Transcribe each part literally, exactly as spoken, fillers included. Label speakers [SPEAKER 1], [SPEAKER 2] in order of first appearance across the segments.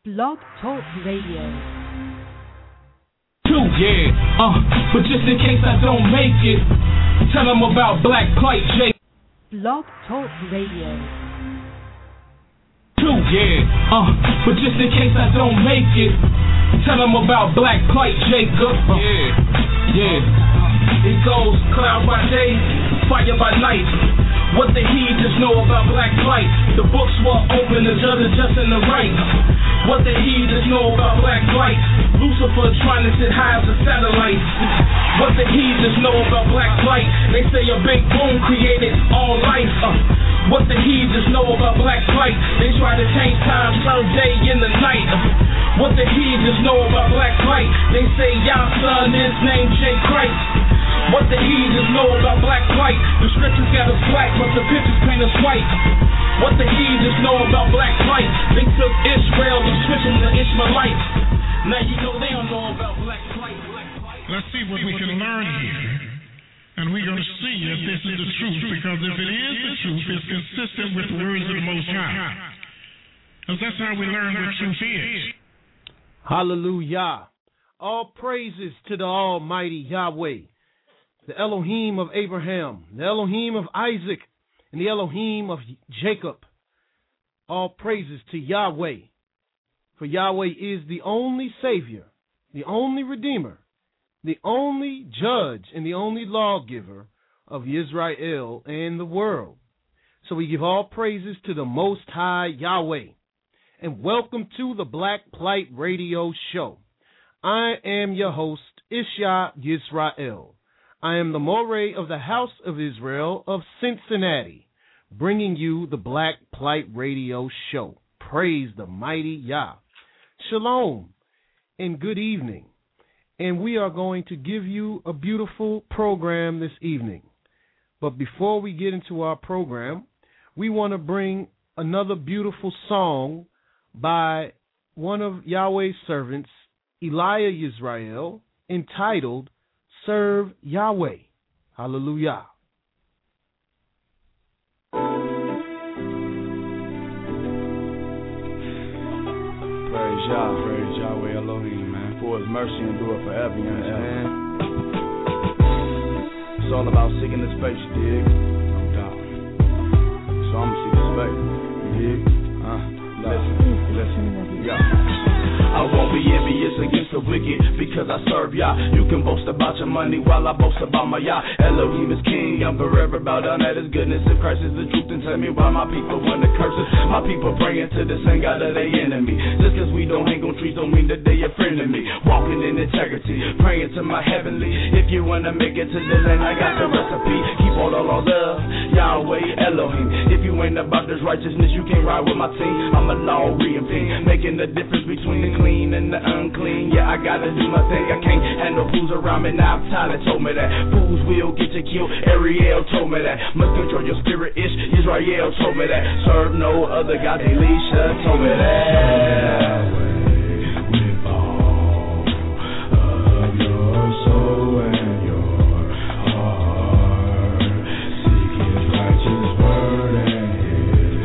[SPEAKER 1] Blog Talk Radio.
[SPEAKER 2] Two, yeah, uh, but just in case I don't make it, tell them about Black Plight J.
[SPEAKER 1] Blog Talk Radio.
[SPEAKER 2] Two, yeah, uh, but just in case I don't make it, tell them about Black Plight Jacob. Uh, yeah, yeah, it goes cloud by day, fire by night. What the heathens know about black plight? The books were open, the judge just in the right. What the heathens know about black plight? Lucifer trying to sit high as a satellite. What the heathens know about black plight? They say a big boom created all life. Uh, what the heathens know about black plight? They try to change time, turn day into night. Uh, what the heathens know about black plight? They say y'all son is named J. Christ. What the heathens know about black plight? The scriptures got us black, but the pictures paint us white. What the heathens know about black plight? They took Israel and switched them to Ishmaelites. Now you know they don't know about black plight.
[SPEAKER 3] Let's see what we can learn here. And we're going to see if this is the truth, because if it is the truth, it's consistent with the words of the Most High. Because that's how we learn what truth is.
[SPEAKER 4] Hallelujah. All praises to the Almighty Yahweh, the Elohim of Abraham, the Elohim of Isaac, and the Elohim of Jacob. All praises to Yahweh, for Yahweh is the only Savior, the only Redeemer, the only Judge, and the only Lawgiver of Israel and the world. So we give all praises to the Most High Yahweh. And welcome to the Black Plight Radio Show. I am your host, Ishya Yisrael. I am the Moreh of the House of Israel of Cincinnati, bringing you the Black Plight Radio Show. Praise the mighty Yah. Shalom and good evening. And we are going to give you a beautiful program this evening. But before we get into our program, we want to bring another beautiful song by one of Yahweh's servants, Elijah Yisrael, entitled Serve Yahweh. Hallelujah.
[SPEAKER 5] Praise Yah, praise Yahweh Elohim, man. For his mercy endure forever, you understand? It's all about seeking his face, you dig? No doubt. So I'm gonna seek his face, you dig? Uh, listen, listen, yeah. I won't be envious against the wicked, because I serve Yah. You can boast about your money while I boast about my Yah. Elohim is king, I'm forever bow down at his goodness. If Christ is the truth, then tell me why my people want to curse us. My people praying to the same God of their enemy. Just cause we don't hang on trees don't mean that they a friend of me. Walking in integrity, praying to my heavenly. If you wanna make it to the land, I got the recipe. Keep all the laws of Yahweh Elohim. If you ain't about this righteousness, you can't ride with my team. I'm a law reaping, making the difference between the clean and the unclean. Yeah, I gotta do my thing. I can't handle fools around me. Now Tyler told me that fools will get you killed. Ariel told me that. Must control your spirit. Ish Israel told me that. Serve no other God. Elisha told me that. With all of your soul and your heart, seek his righteous word and his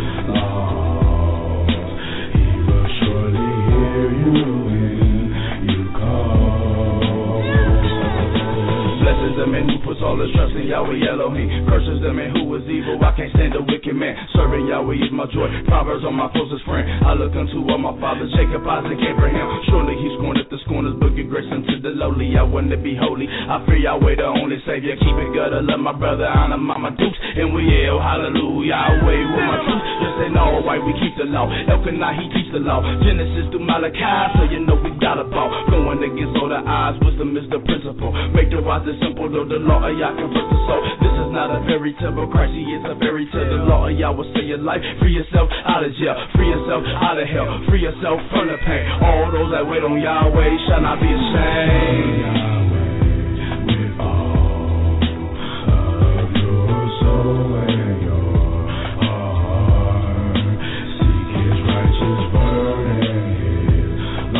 [SPEAKER 5] law. He will surely hear you when you call. Blesses the man who puts all his trust in Yahweh Elohim. Curses the man who is evil. I can't stand a wicked man. Serving Yahweh is my joy. Proverbs are my closest friend. I look unto all my fathers, Jacob, Isaac, Abraham. Surely he scorneth the scorners, but give grace unto the lowly. I want to be holy. I fear Yahweh, the only Savior. Keep it good. I love my brother, honor mama dukes, and we yell hallelujah. Yahweh with my truth. Just ain't all white, we keep the law. Elkanah, he teach the law. Genesis through Malachi, so you know we got a ball. Going against all the odds, wisdom is the principle. Make the wise and simple, though the law of Yah convert the soul. This is not a fairy tale, but Christ, he is a fairy tale. The law of Yah will save your life. Free yourself out of jail. Free yourself out of hell. Free yourself from the pain. All those that wait on Yahweh shall not be ashamed. Yahweh, with all of your soul and your heart, seek his righteous word and his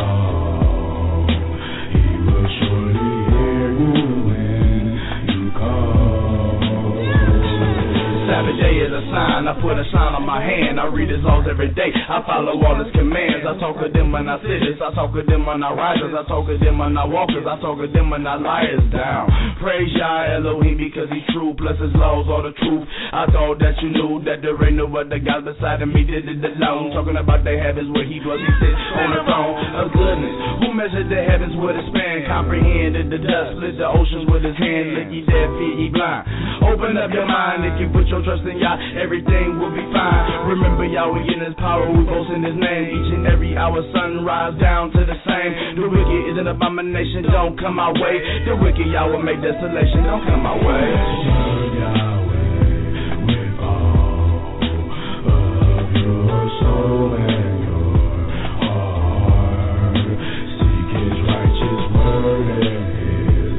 [SPEAKER 5] law. He will surely hear you when you call. Sabbath day is a sign. I put a sign on by my hand. I read his laws every day. I follow all his commands. I talk to them when I sitters. I talk to them when I risers. I talk to them when I walkers. I talk to them when I liars down. Praise Yah Elohim because he's true. Plus his laws are the truth. I thought that you knew that there ain't no other God beside me. Did it alone. Talking about the heavens where he dwells. He sits on the throne of goodness. Who measured the heavens with a span? Comprehended the dust. Split the oceans with his hand. Look, ye deaf, feet, ye blind. Open up your mind. If you put your trust in Yah, everything will be fine. Remember Yahweh in his power. We boast in his name. Each and every hour, sunrise down to the same. The wicked is an abomination. Don't come our way. The wicked Yahweh make desolation. Don't come our way. Serve Yahweh with all of your soul and your heart. Seek his righteous word and his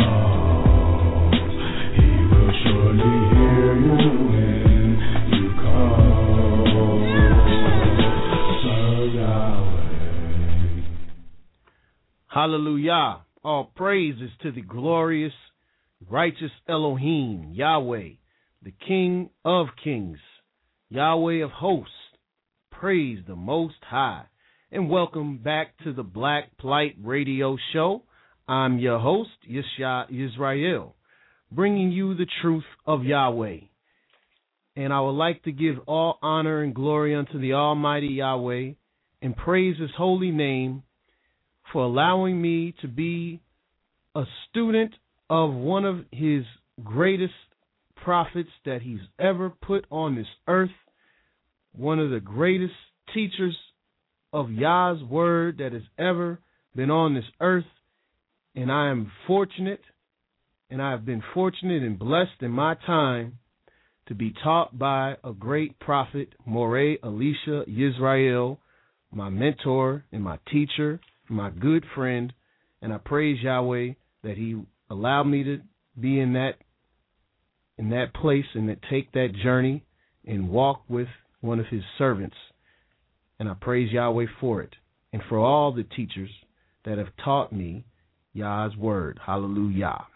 [SPEAKER 5] laws. He will surely hear you when you call. Serve Yahweh.
[SPEAKER 4] Hallelujah. All praises to the glorious, righteous Elohim, Yahweh, the King of kings, Yahweh of hosts. Praise the Most High. And welcome back to the Black Plight Radio Show. I'm your host, Yeshua Israel, bringing you the truth of Yahweh. And I would like to give all honor and glory unto the Almighty Yahweh and praise his holy name for allowing me to be a student of one of his greatest prophets that he's ever put on this earth, one of the greatest teachers of Yah's word that has ever been on this earth. And I am fortunate, and I have been fortunate and blessed in my time to be taught by a great prophet, Moreh Elisha Yisrael, my mentor and my teacher, my good friend, and I praise Yahweh that he allowed me to be in that in that place and to take that journey and walk with one of his servants. And I praise Yahweh for it and for all the teachers that have taught me Yah's word. Hallelujah.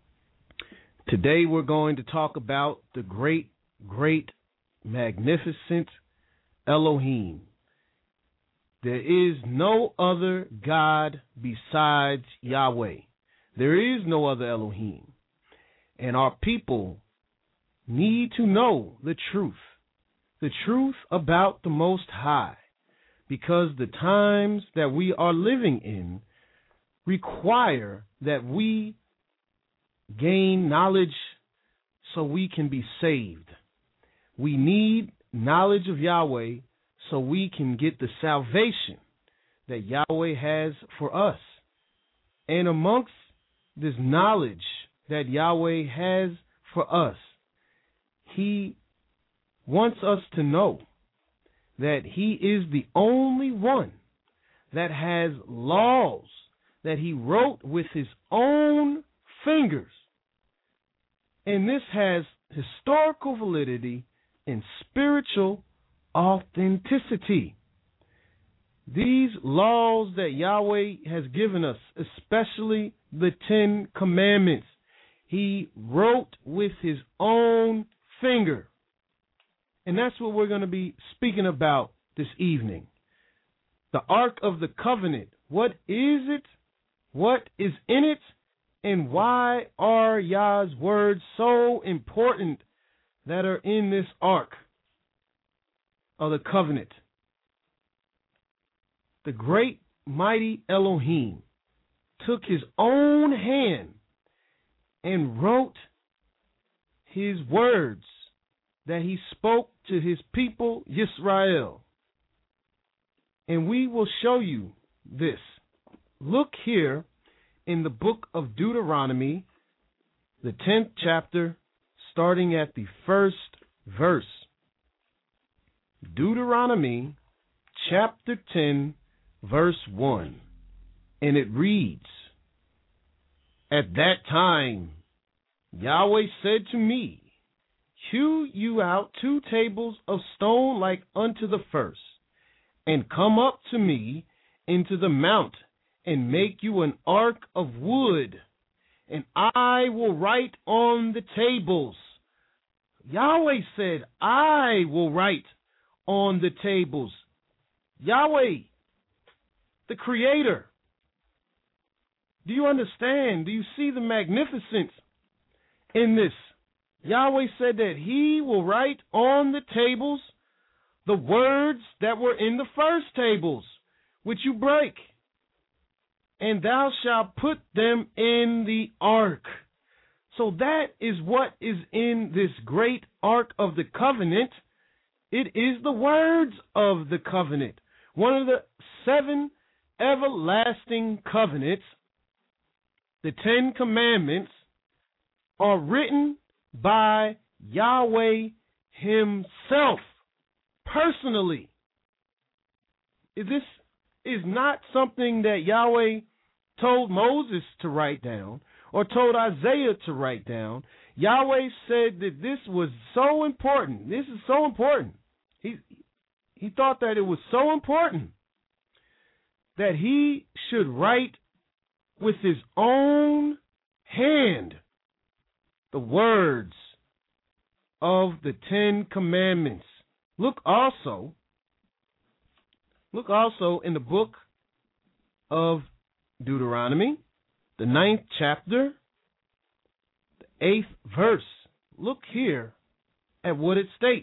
[SPEAKER 4] Today we're going to talk about the great, great, magnificent Elohim. There is no other God besides Yahweh. There is no other Elohim. And our people need to know the truth, the truth about the Most High, because the times that we are living in require that we gain knowledge so we can be saved. We need knowledge of Yahweh so we can get the salvation that Yahweh has for us. And amongst this knowledge that Yahweh has for us, he wants us to know that he is the only one that has laws that he wrote with his own fingers. And this has historical validity and spiritual authenticity. These laws that Yahweh has given us, especially the Ten Commandments, he wrote with his own finger. And that's what we're going to be speaking about this evening. The Ark of the Covenant. What is it? What is in it? And why are Yah's words so important that are in this Ark of the Covenant? The great mighty Elohim took his own hand and wrote his words that he spoke to his people, Yisrael. And we will show you this. Look here in the book of Deuteronomy, the tenth chapter, starting at the first verse. Deuteronomy chapter ten, verse one. And it reads, "At that time Yahweh said to me, Hew you out two tables of stone like unto the first, and come up to me into the mount, and make you an ark of wood, and I will write on the tables." Yahweh said, I will write on the tables. Yahweh, the Creator. Do you understand? Do you see the magnificence in this? Yahweh said that he will write on the tables the words that were in the first tables, which you break, and thou shalt put them in the ark. So that is what is in this great ark of the covenant. It is the words of the covenant, one of the seven everlasting covenants. The Ten Commandments are written by Yahweh himself, personally. This is not something that Yahweh told Moses to write down or told Isaiah to write down. Yahweh said that this was so important. This is so important. He, he thought that it was so important that he should write with his own hand the words of the Ten Commandments. Look also, look also in the book of Deuteronomy, the ninth chapter, the eighth verse. Look here at what it states.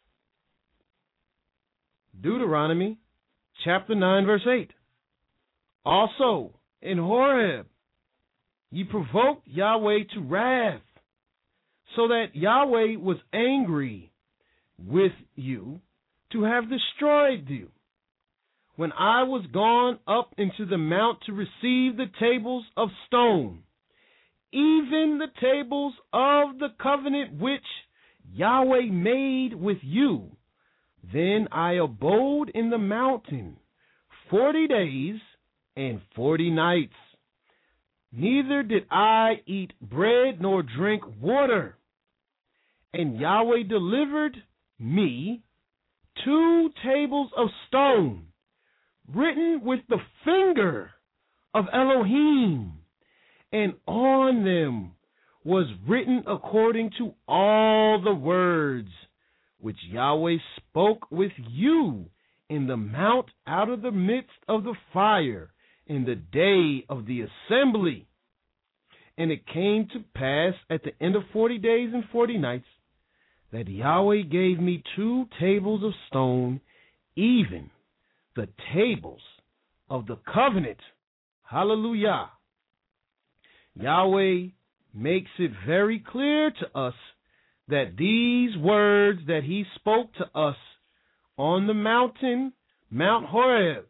[SPEAKER 4] Deuteronomy chapter nine, verse eight. Also in Horeb ye provoked Yahweh to wrath, so that Yahweh was angry with you to have destroyed you. When I was gone up into the mount to receive the tables of stone, even the tables of the covenant which Yahweh made with you, then I abode in the mountain forty days and forty nights. Neither did I eat bread nor drink water. And Yahweh delivered me two tables of stone, written with the finger of Elohim, and on them was written according to all the words which Yahweh spoke with you in the mount out of the midst of the fire in the day of the assembly. And it came to pass at the end of forty days and forty nights that Yahweh gave me two tables of stone, even the tables of the covenant. Hallelujah. Yahweh makes it very clear to us that these words that he spoke to us on the mountain, Mount Horeb,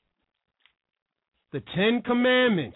[SPEAKER 4] the Ten Commandments,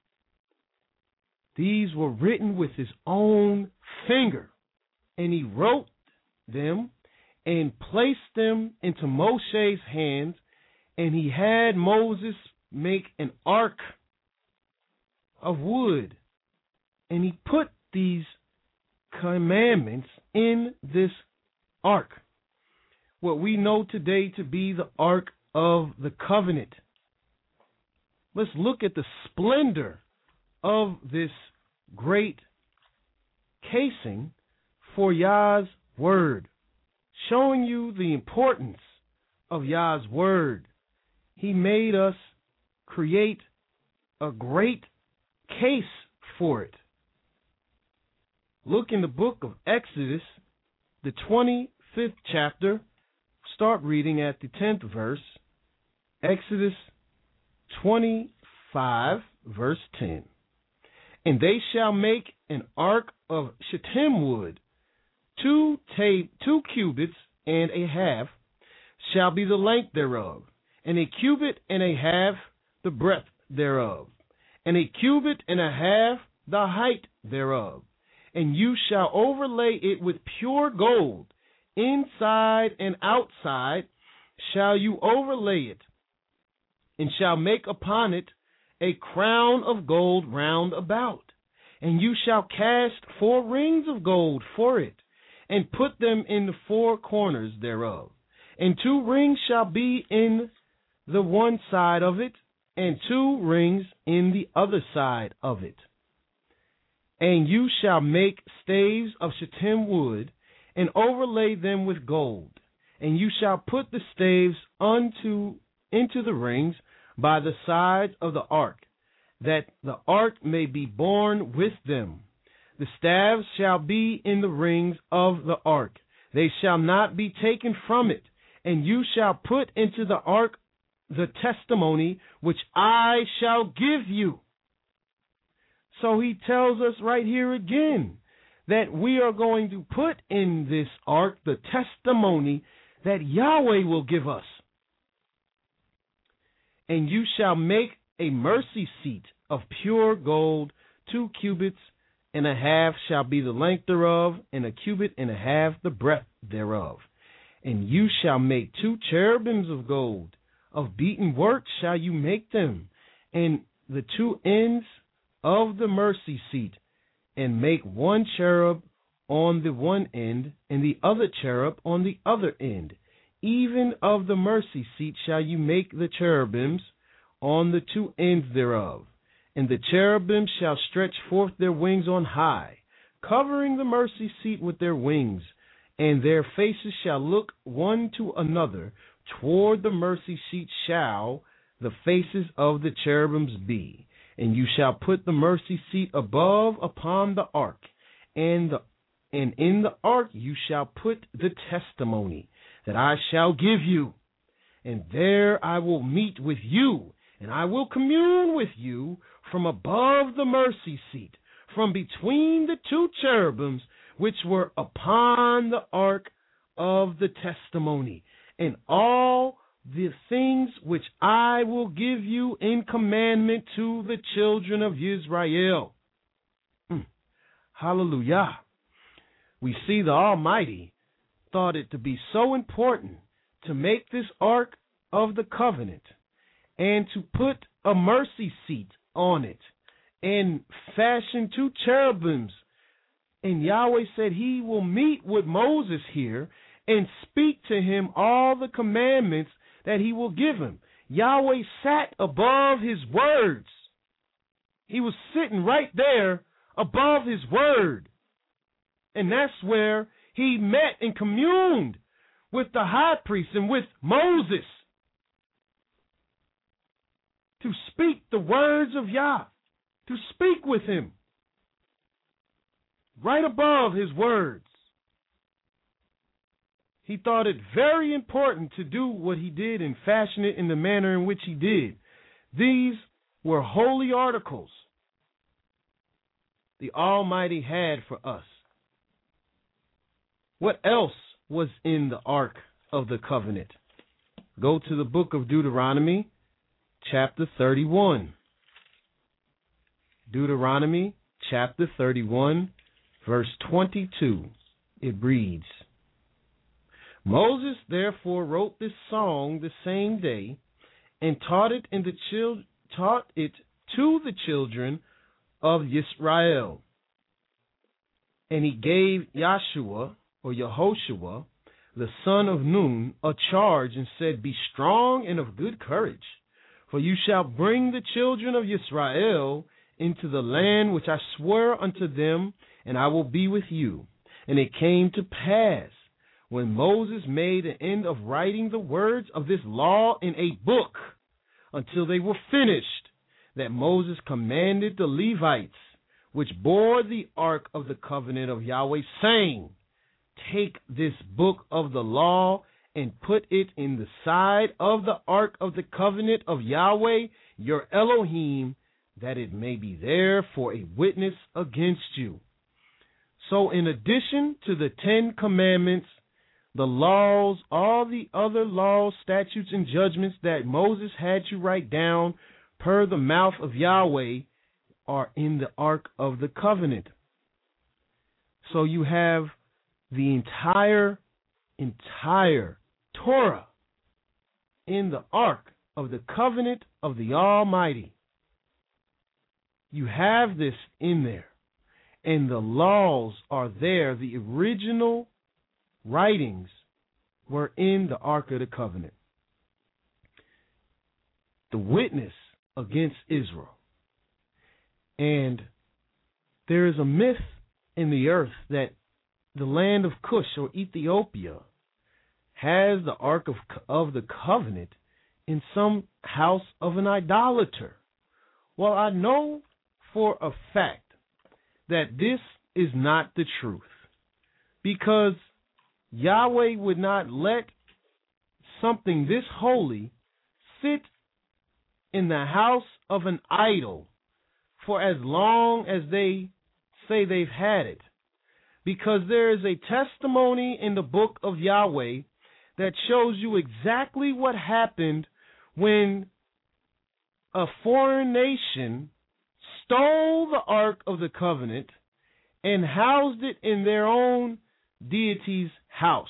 [SPEAKER 4] these were written with his own finger, and he wrote them and placed them into Moshe's hands, and he had Moses make an ark of wood, and he put these commandments in this ark, what we know today to be the Ark of the Covenant. Let's look at the splendor of this great casing for Yah's word, showing you the importance of Yah's word. He made us create a great case for it. Look in the book of Exodus, the twenty-fifth chapter. Start reading at the tenth verse. Exodus twenty-five, verse ten. And they shall make an ark of shittim wood, two, ta- two cubits and a half shall be the length thereof, and a cubit and a half the breadth thereof, and a cubit and a half the height thereof. And you shall overlay it with pure gold, inside and outside shall you overlay it, and shall make upon it a crown of gold round about. And you shall cast four rings of gold for it, and put them in the four corners thereof. And two rings shall be in the one side of it, and two rings in the other side of it. And you shall make staves of shittim wood, and overlay them with gold, And you shall put the staves unto into the rings by the sides of the ark, that the ark may be borne with them. The staves shall be in the rings of the ark. They shall not be taken from it. And you shall put into the ark the testimony which I shall give you. So he tells us right here again that we are going to put in this ark the testimony that Yahweh will give us. And you shall make a mercy seat of pure gold, two cubits and a half shall be the length thereof, and a cubit and a half the breadth thereof. And you shall make two cherubims of gold, of beaten work shall you make them, and the two ends of the mercy seat, and make one cherub on the one end, and the other cherub on the other end. Even of the mercy seat shall you make the cherubims on the two ends thereof. And the cherubims shall stretch forth their wings on high, covering the mercy seat with their wings, and their faces shall look one to another. Toward the mercy seat shall the faces of the cherubims be. And you shall put the mercy seat above upon the ark, and the and in the ark you shall put the testimony that I shall give you. And there I will meet with you, and I will commune with you from above the mercy seat, from between the two cherubims which were upon the ark of the testimony, and all the things which I will give you in commandment to the children of Israel. Mm. Hallelujah. We see the Almighty thought it to be so important to make this ark of the covenant and to put a mercy seat on it and fashion two cherubims. And Yahweh said he will meet with Moses here and speak to him all the commandments that he will give him. Yahweh sat above his words. He was sitting right there above his word. And that's where he met and communed with the high priest and with Moses to speak the words of Yah, to speak with him right above his words. He thought it very important to do what he did and fashion it in the manner in which he did. These were holy articles the Almighty had for us. What else was in the Ark of the Covenant? Go to the book of Deuteronomy, chapter thirty-one. Deuteronomy, chapter thirty-one, verse twenty-two. It reads, Moses therefore wrote this song the same day, and taught it in the chil- taught it to the children of Israel. And he gave Yahshua, or Yehoshua, the son of Nun, a charge, and said, Be strong and of good courage, for you shall bring the children of Israel into the land which I swear unto them, and I will be with you. And it came to pass, when Moses made an end of writing the words of this law in a book, until they were finished, that Moses commanded the Levites, which bore the ark of the covenant of Yahweh, saying, Take this book of the law and put it in the side of the ark of the covenant of Yahweh, your Elohim, that it may be there for a witness against you. So in addition to the Ten Commandments, the laws, all the other laws, statutes, and judgments that Moses had to write down per the mouth of Yahweh are in the Ark of the Covenant. So you have the entire, entire Torah in the Ark of the Covenant of the Almighty. You have this in there, and the laws are there. The original writings were in the Ark of the Covenant. The witness against Israel. And there is a myth in the earth that the land of Cush or Ethiopia has the Ark of, of the Covenant in some house of an idolater? Well, I know for a fact that this is not the truth, because Yahweh would not let something this holy sit in the house of an idol for as long as they say they've had it, because there is a testimony in the book of Yahweh that shows you exactly what happened when a foreign nation stole the Ark of the Covenant and housed it in their own deity's house.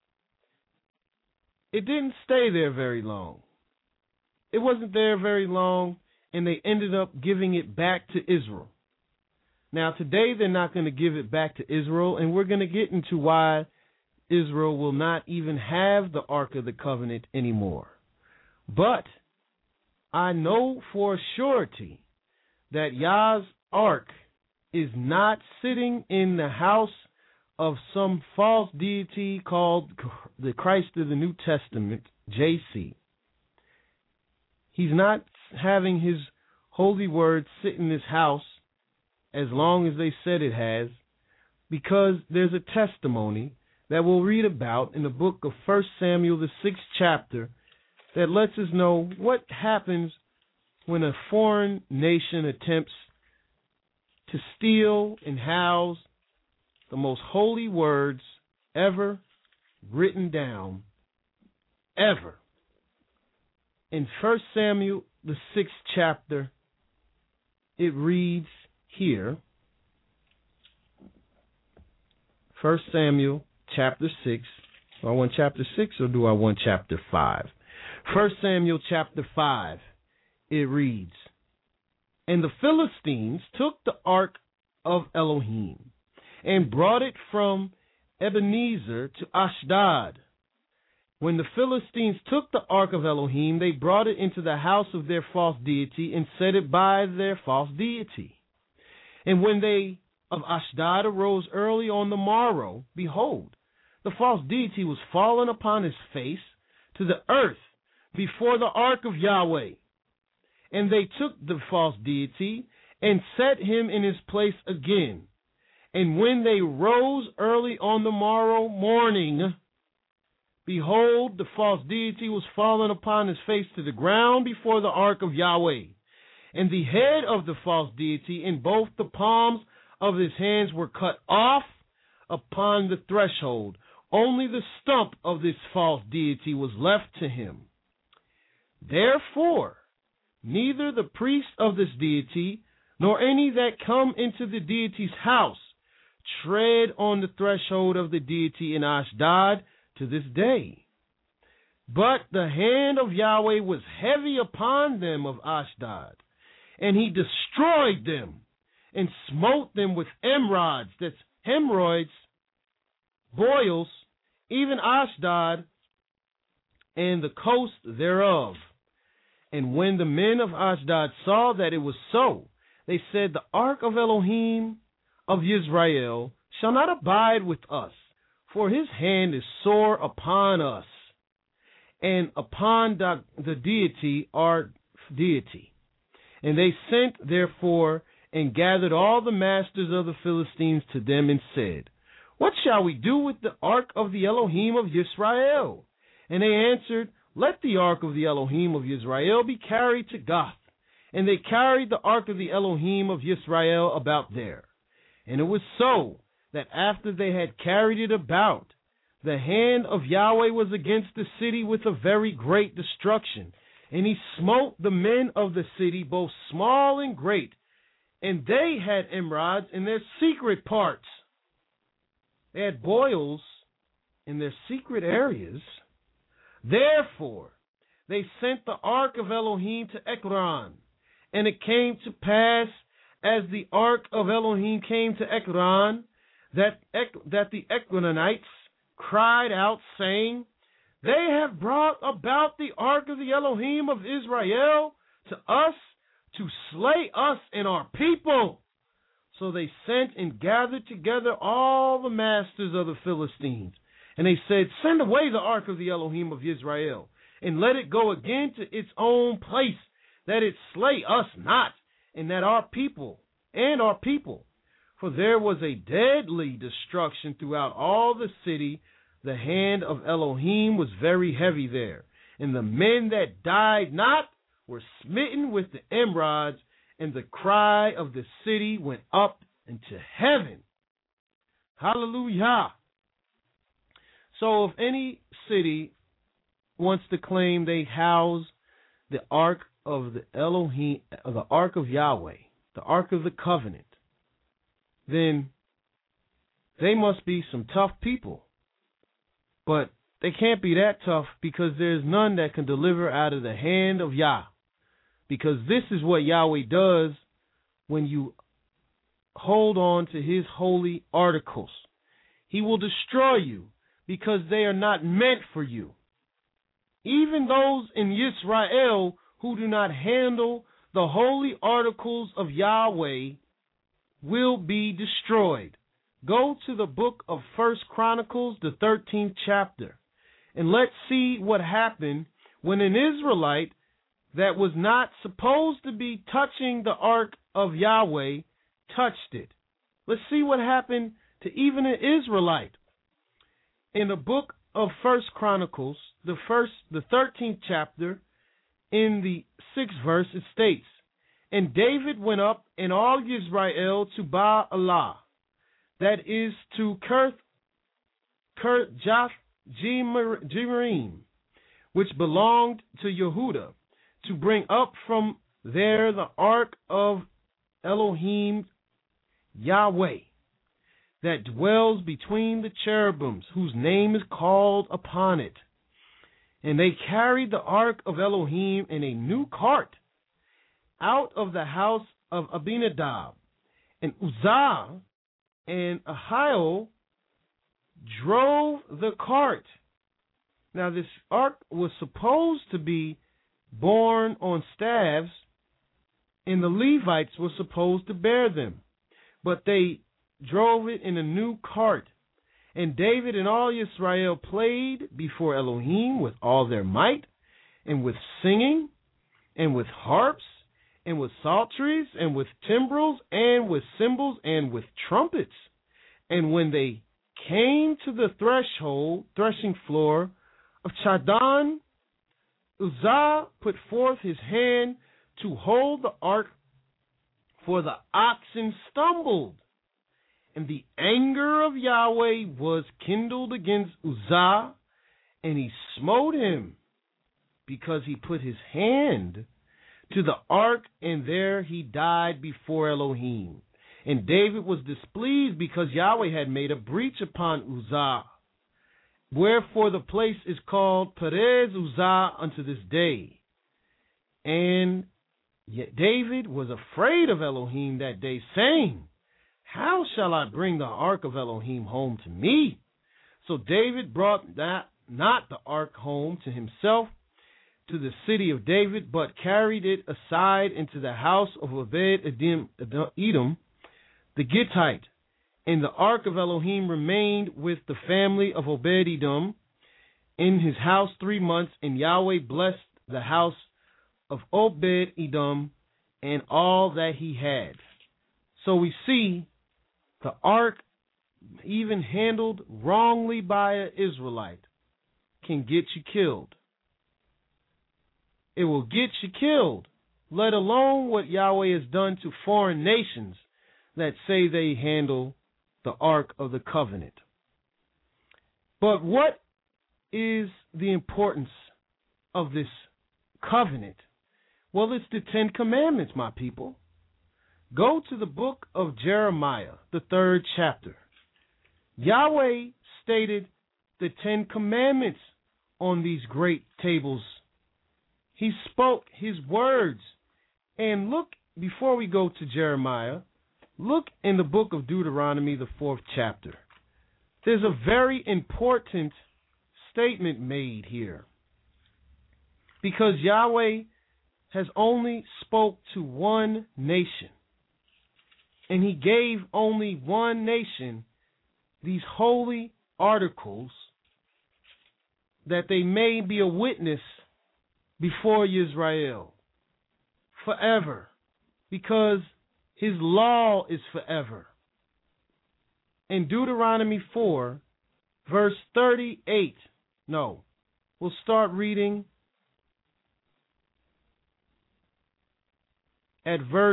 [SPEAKER 4] It didn't stay there very long. It wasn't there very long, and they ended up giving it back to Israel. Now, today they're not going to give it back to Israel, and we're going to get into why Israel will not even have the Ark of the Covenant anymore. But I know for a surety that Yah's Ark is not sitting in the house of some false deity called the Christ of the New Testament, J C. He's not having his holy word sit in this house as long as they said it has, because there's a testimony that we'll read about in the book of First Samuel, the sixth chapter, that lets us know what happens when a foreign nation attempts to steal and house the most holy words ever written down, ever. In First Samuel, the sixth chapter, it reads here, First Samuel, chapter six. Do I want chapter six or do I want chapter five? First Samuel, chapter five, it reads, "And the Philistines took the ark of Elohim and brought it from Ebenezer to Ashdod. When the Philistines took the ark of Elohim, they brought it into the house of their false deity and set it by their false deity. And when they of Ashdod arose early on the morrow, behold, the false deity was fallen upon his face to the earth before the ark of Yahweh. And they took the false deity and set him in his place again. And when they rose early on the morrow morning, behold, the false deity was fallen upon his face to the ground before the ark of Yahweh. And the head of the false deity and both the palms of his hands were cut off upon the threshold. Only the stump of this false deity was left to him. Therefore, neither the priests of this deity nor any that come into the deity's house tread on the threshold of the deity in Ashdod to this day. But the hand of Yahweh was heavy upon them of Ashdod, and he destroyed them and smote them with emerods," that's hemorrhoids, boils, "even Ashdod and the coast thereof. And when the men of Ashdod saw that it was so, they said, the ark of Elohim of Israel shall not abide with us, for his hand is sore upon us, and upon the, the deity, our deity. And they sent, therefore, and gathered all the masters of the Philistines to them, and said, What shall we do with the ark of the Elohim of Israel? And they answered, Let the ark of the Elohim of Israel be carried to Gath. And they carried the ark of the Elohim of Israel about there. And it was so, that after they had carried it about, the hand of Yahweh was against the city with a very great destruction. And he smote the men of the city, both small and great. And they had emerods in their secret parts. They had boils in their secret areas. Therefore, they sent the ark of Elohim to Ekron. And it came to pass, as the ark of Elohim came to Ekron, that, that the Ekronites cried out, saying, They have brought about the ark of the Elohim of Israel to us, to slay us and our people. So they sent and gathered together all the masters of the Philistines, And they said, send away the ark of the Elohim of Israel, and let it go again to its own place, that it slay us not, and that our people, and our people. For there was a deadly destruction throughout all the city. The hand of Elohim was very heavy there. And the men that died not were smitten with the emerods, and the cry of the city went up into heaven. Hallelujah. So if any city wants to claim they house the ark of the Elohim, the ark of Yahweh, the ark of the covenant, then they must be some tough people. But they can't be that tough, because there's none that can deliver out of the hand of Yah. Because this is what Yahweh does when you hold on to his holy articles. He will destroy you, because they are not meant for you. Even those in Israel who do not handle the holy articles of Yahweh will be destroyed. Go to the book of First Chronicles, the thirteenth chapter, and let's see what happened when an Israelite that was not supposed to be touching the ark of Yahweh touched it. Let's see what happened to even an Israelite. In the book of First Chronicles, the first, the thirteenth chapter, in the sixth verse, it states, and David went up and all Israel to Baalah, that is to Kirth, Kirth Jearim, which belonged to Yehudah, to bring up from there the ark of Elohim Yahweh, that dwells between the cherubims, whose name is called upon it. And they carried the ark of Elohim in a new cart out of the house of Abinadab. And Uzzah and Ahio drove the cart. Now this ark was supposed to be borne on staves, and the Levites were supposed to bear them. But they drove it in a new cart. And David and all Israel played before Elohim with all their might, and with singing, and with harps, and with psalteries, and with timbrels, and with cymbals, and with trumpets. And when they came to the threshold, threshing floor of Chadon, Uzzah put forth his hand to hold the ark, for the oxen stumbled. And the anger of Yahweh was kindled against Uzzah, and he smote him, because he put his hand to the ark, and there he died before Elohim. And David was displeased, because Yahweh had made a breach upon Uzzah. Wherefore the place is called Perez Uzzah unto this day. And yet David was afraid of Elohim that day, saying, how shall I bring the ark of Elohim home to me? So David brought that, not the ark home to himself, to the city of David, but carried it aside into the house of Obed-Edom, Edom, the Gittite. And the ark of Elohim remained with the family of Obed-Edom in his house three months, and Yahweh blessed the house of Obed-Edom and all that he had. So we see the ark, even handled wrongly by an Israelite, can get you killed. It will get you killed, let alone what Yahweh has done to foreign nations that say they handle the Ark of the Covenant. But what is the importance of this covenant? Well, it's the Ten Commandments, my people. Go to the book of Jeremiah, the third chapter. Yahweh stated the Ten Commandments on these great tables. He spoke his words. And look, before we go to Jeremiah, look in the book of Deuteronomy, the fourth chapter. There's a very important statement made here, because Yahweh has only spoke to one nation. And he gave only one nation these holy articles that they may be a witness before Israel forever, because his law is forever. In Deuteronomy four, verse thirty-eight, no, we'll start reading at verse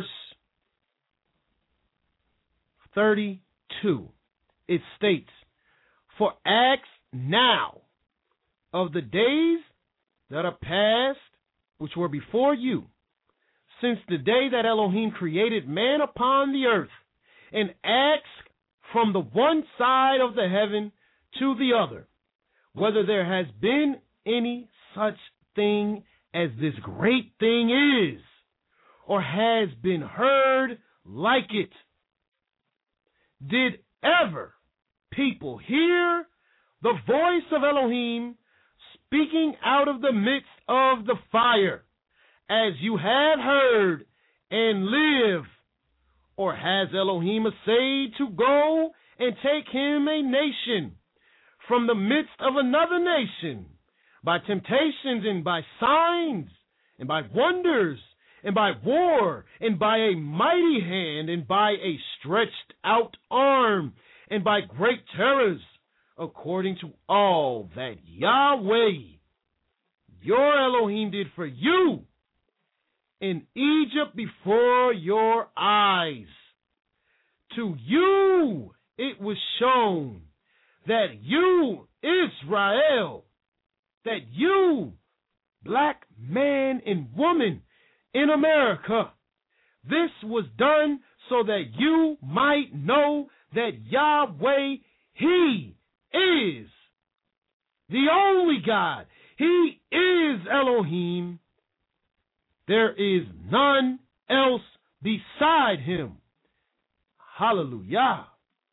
[SPEAKER 4] thirty-two. It states, "For ask now of the days that are past, which were before you, since the day that Elohim created man upon the earth, and ask from the one side of the heaven to the other, whether there has been any such thing as this great thing is, or has been heard like it. Did ever people hear the voice of Elohim speaking out of the midst of the fire, as you have heard, and live? Or has Elohim essayed to go and take him a nation from the midst of another nation, by temptations and by signs and by wonders and by war and by a mighty hand and by a stretched out arm and by great terrors, according to all that Yahweh, your Elohim, did for you in Egypt before your eyes? To you it was shown that you, Israel, that you, black man and woman in America, this was done so that you might know that Yahweh, he is the only God. He is Elohim. There is none else beside him. Hallelujah.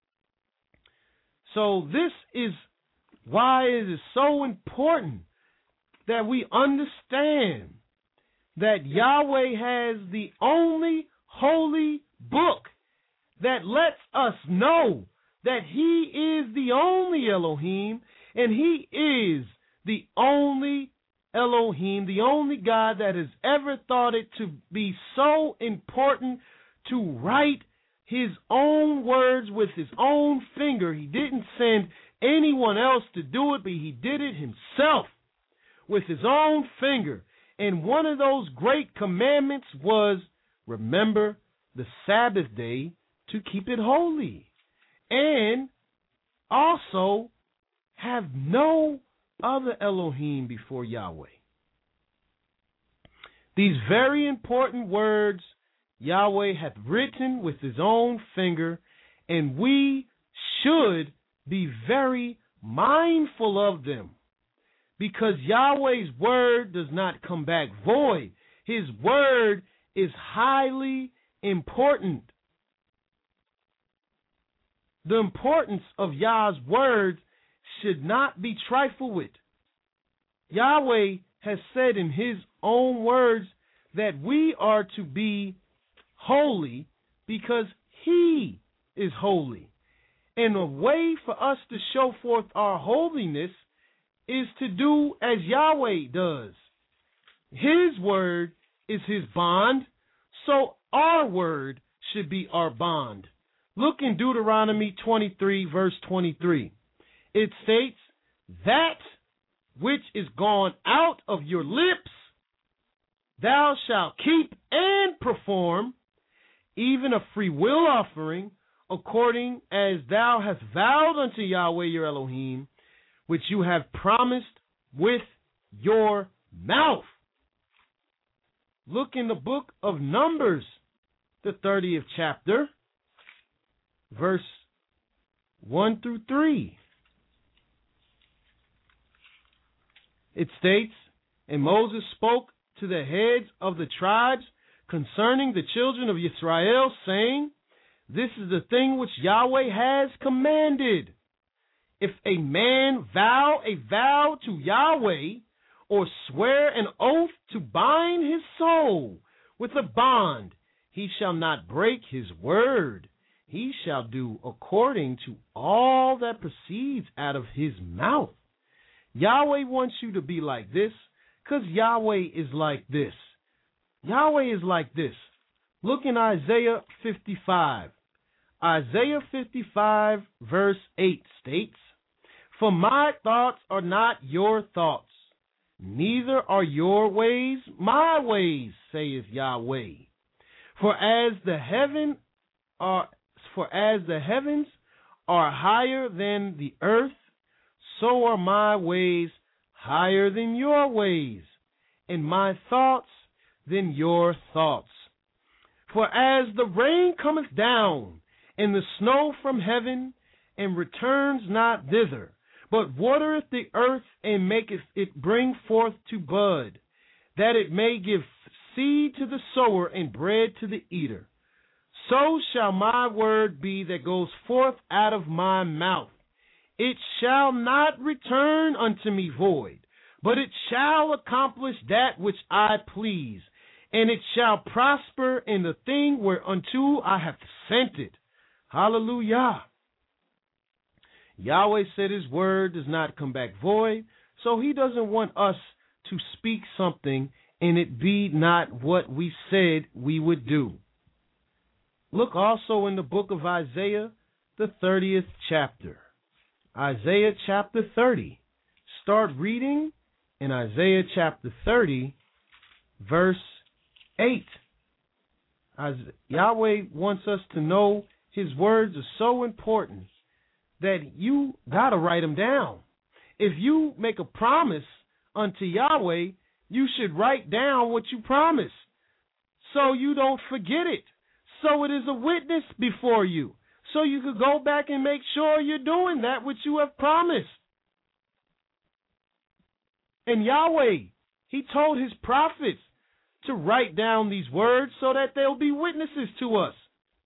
[SPEAKER 4] So this is why it is so important that we understand that Yahweh has the only holy book that lets us know that he is the only Elohim, and he is the only Elohim, the only God that has ever thought it to be so important to write his own words with his own finger. He didn't send anyone else to do it, but he did it himself with his own finger. And one of those great commandments was, remember the Sabbath day to keep it holy. And also have no other Elohim before Yahweh. These very important words Yahweh hath written with his own finger, and we should be very mindful of them, because Yahweh's word does not come back void. His word is highly important. The importance of Yah's words should not be trifled with. Yahweh has said in his own words that we are to be holy because he is holy. And a way for us to show forth our holiness is to do as Yahweh does. His word is his bond, so our word should be our bond. Look in Deuteronomy twenty-three, verse twenty-three. It states, that which is gone out of your lips thou shalt keep and perform, even a free will offering, according as thou hast vowed unto Yahweh your Elohim, which you have promised with your mouth. Look in the book of Numbers, the thirtieth chapter, verse one through three. It states, and Moses spoke to the heads of the tribes concerning the children of Israel, saying, this is the thing which Yahweh has commanded. If a man vow a vow to Yahweh, or swear an oath to bind his soul with a bond, he shall not break his word. He shall do according to all that proceeds out of his mouth. Yahweh wants you to be like this because Yahweh is like this. Yahweh is like this. Look in Isaiah fifty-five. Isaiah fifty-five verse eight states, "For my thoughts are not your thoughts, neither are your ways my ways, saith Yahweh. For as the heaven are, for as the heavens are higher than the earth, so are my ways higher than your ways, and my thoughts than your thoughts. For as the rain cometh down, and the snow from heaven, and returns not thither, but watereth the earth, and maketh it bring forth to bud, that it may give seed to the sower, and bread to the eater, so shall my word be that goes forth out of my mouth. It shall not return unto me void, but it shall accomplish that which I please, and it shall prosper in the thing whereunto I have sent it." Hallelujah. Yahweh said his word does not come back void, so he doesn't want us to speak something and it be not what we said we would do. Look also in the book of Isaiah, the thirtieth chapter. Isaiah chapter thirty. Start reading in Isaiah chapter thirty, verse eight. As Yahweh wants us to know his words are so important that you got to write them down. If you make a promise unto Yahweh, you should write down what you promise so you don't forget it. So it is a witness before you. So you could go back and make sure you're doing that which you have promised. And Yahweh, he told his prophets to write down these words so that they'll be witnesses to us.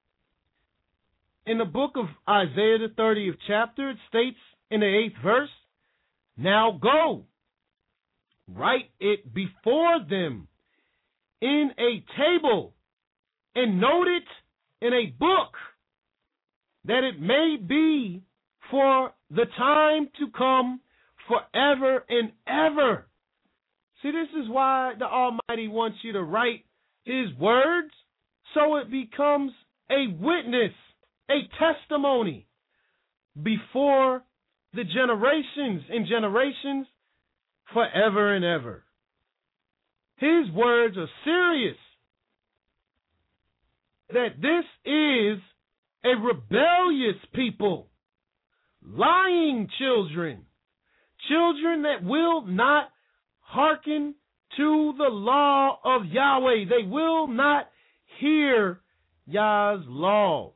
[SPEAKER 4] In the book of Isaiah, the thirtieth chapter, it states in the eighth verse, "Now go, write it before them in a table, and note it in a book, that it may be for the time to come forever and ever." See, this is why the Almighty wants you to write his words, so it becomes a witness, a testimony before the generations and generations forever and ever. His words are serious. That this is a rebellious people, lying children, children that will not hearken to the law of Yahweh. They will not hear Yah's law.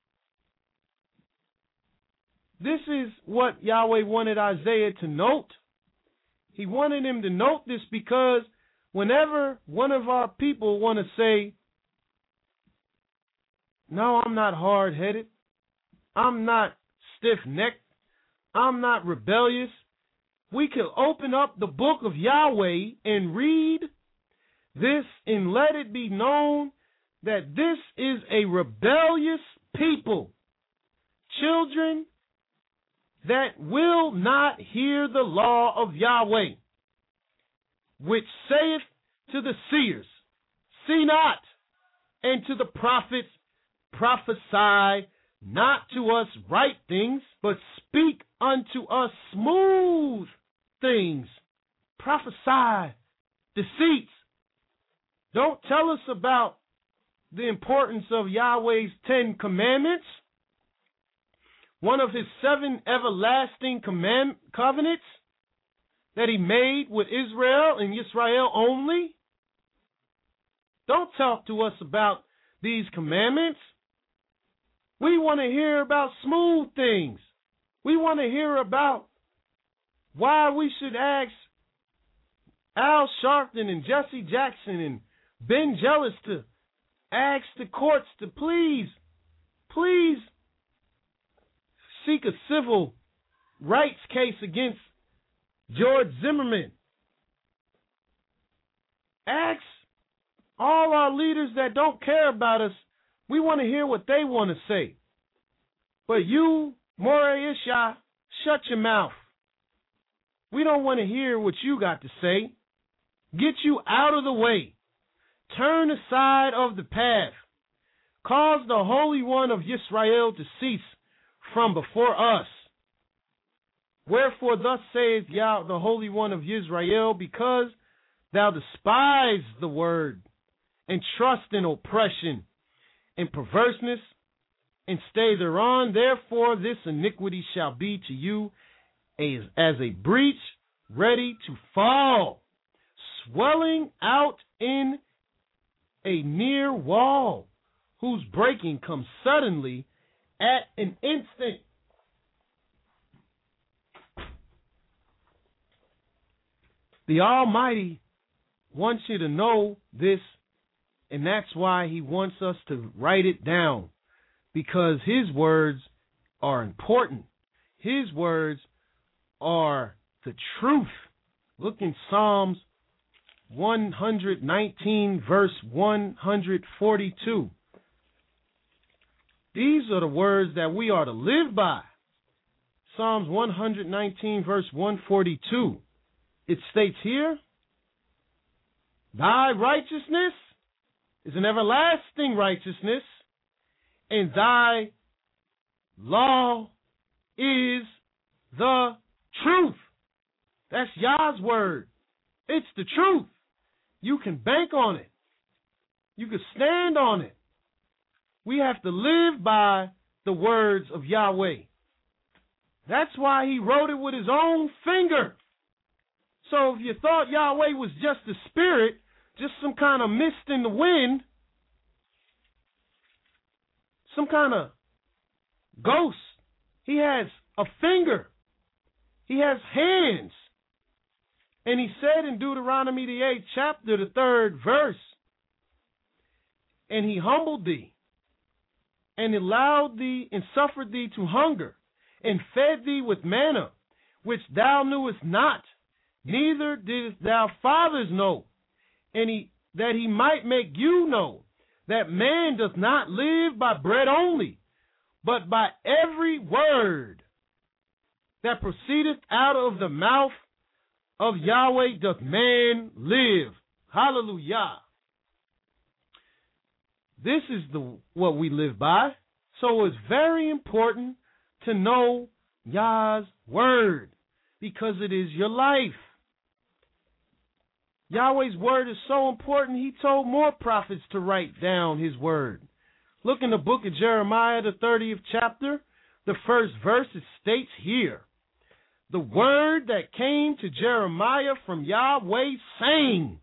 [SPEAKER 4] This is what Yahweh wanted Isaiah to note. He wanted him to note this because whenever one of our people want to say, "No, I'm not hard-headed. I'm not stiff-necked. I'm not rebellious," we can open up the book of Yahweh and read this and let it be known that this is a rebellious people, children that will not hear the law of Yahweh, which saith to the seers, "See not," and to the prophets, "Prophesy not to us right things, but speak unto us smooth things." Prophesy deceits. Don't tell us about the importance of Yahweh's Ten Commandments, one of his seven everlasting command covenants that he made with Israel and Israel only. Don't talk to us about these commandments. We want to hear about smooth things. We want to hear about why we should ask Al Sharpton and Jesse Jackson and Ben Jealous to ask the courts to please, please seek a civil rights case against George Zimmerman. Ask all our leaders that don't care about us. We want to hear what they want to say. But you, Moreh Isha, shut your mouth. We don't want to hear what you got to say. Get you out of the way. Turn aside of the path. Cause the Holy One of Israel to cease from before us. Wherefore thus saith Yah, the Holy One of Israel, because thou despise the word, and trust in oppression, and perverseness, and stay thereon, therefore this iniquity shall be to you as, as a breach ready to fall, swelling out in a near wall, whose breaking comes suddenly at an instant. The Almighty wants you to know this, and that's why he wants us to write it down, because his words are important. His words are the truth. Look in Psalms one nineteen, verse one forty-two. These are the words that we are to live by. Psalms one nineteen, verse one forty-two. It states here, thy righteousness is an everlasting righteousness, and thy law is the truth. That's Yah's word. It's the truth. You can bank on it. You can stand on it. We have to live by the words of Yahweh. That's why he wrote it with his own finger. So if you thought Yahweh was just a spirit, just some kind of mist in the wind, some kind of ghost, he has a finger. He has hands. And he said in Deuteronomy, the eighth chapter, the third verse, and he humbled thee, and allowed thee, and suffered thee to hunger, and fed thee with manna, which thou knewest not, neither didst thou fathers know, and he, that he might make you know that man does not live by bread only, but by every word that proceedeth out of the mouth of Yahweh doth man live. Hallelujah. This is the what we live by. So it's very important to know Yah's word, because it is your life. Yahweh's word is so important, he told more prophets to write down his word. Look in the book of Jeremiah, the thirtieth chapter, the first verse, it states here, the word that came to Jeremiah from Yahweh, saying,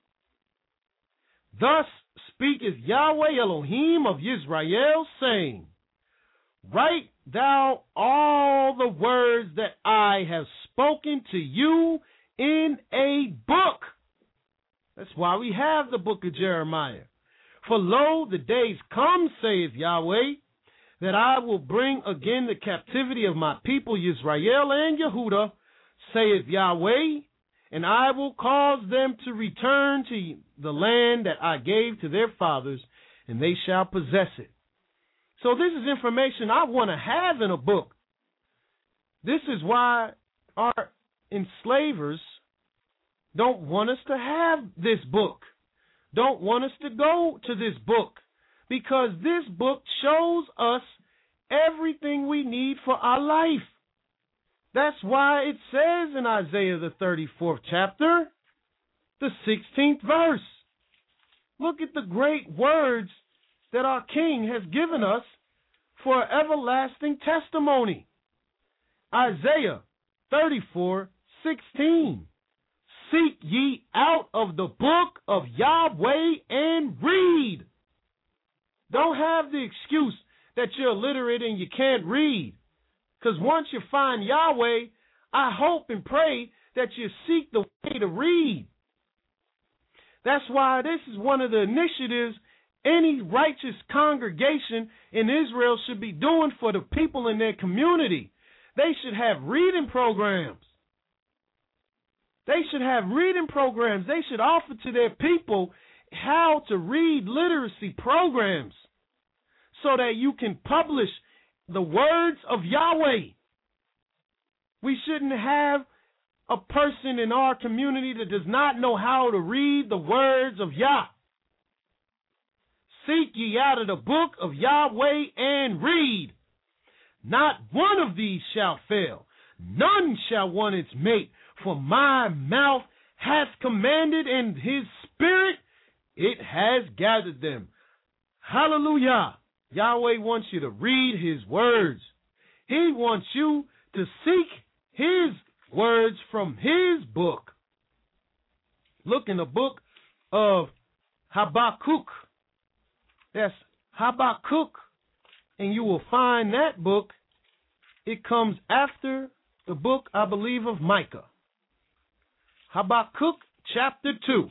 [SPEAKER 4] thus speaketh Yahweh Elohim of Israel, saying, write thou all the words that I have spoken to you in a book. That's why we have the book of Jeremiah. For lo, the days come, saith Yahweh, that I will bring again the captivity of my people Israel and Yehudah, saith Yahweh, and I will cause them to return to the land that I gave to their fathers, and they shall possess it. So this is information I want to have in a book. This is why our enslavers don't want us to have this book, don't want us to go to this book, because this book shows us everything we need for our life. That's why it says in Isaiah the thirty-fourth chapter, the sixteenth verse. Look at the great words that our King has given us for everlasting testimony. Isaiah thirty-four sixteen. Seek ye out of the book of Yahweh and read. Don't have the excuse that you're illiterate and you can't read. Because once you find Yahweh, I hope and pray that you seek the way to read. That's why this is one of the initiatives any righteous congregation in Israel should be doing for the people in their community. They should have reading programs. They should have reading programs. They should offer to their people how to read literacy programs so that you can publish the words of Yahweh. We shouldn't have a person in our community that does not know how to read the words of Yah. Seek ye out of the book of Yahweh and read. Not one of these shall fail. None shall want its mate. For my mouth hath commanded, and his spirit, it has gathered them. Hallelujah. Yahweh wants you to read his words. He wants you to seek his words from his book. Look in the book of Habakkuk. That's Habakkuk. And you will find that book. It comes after the book, I believe, of Micah. Habakkuk chapter two.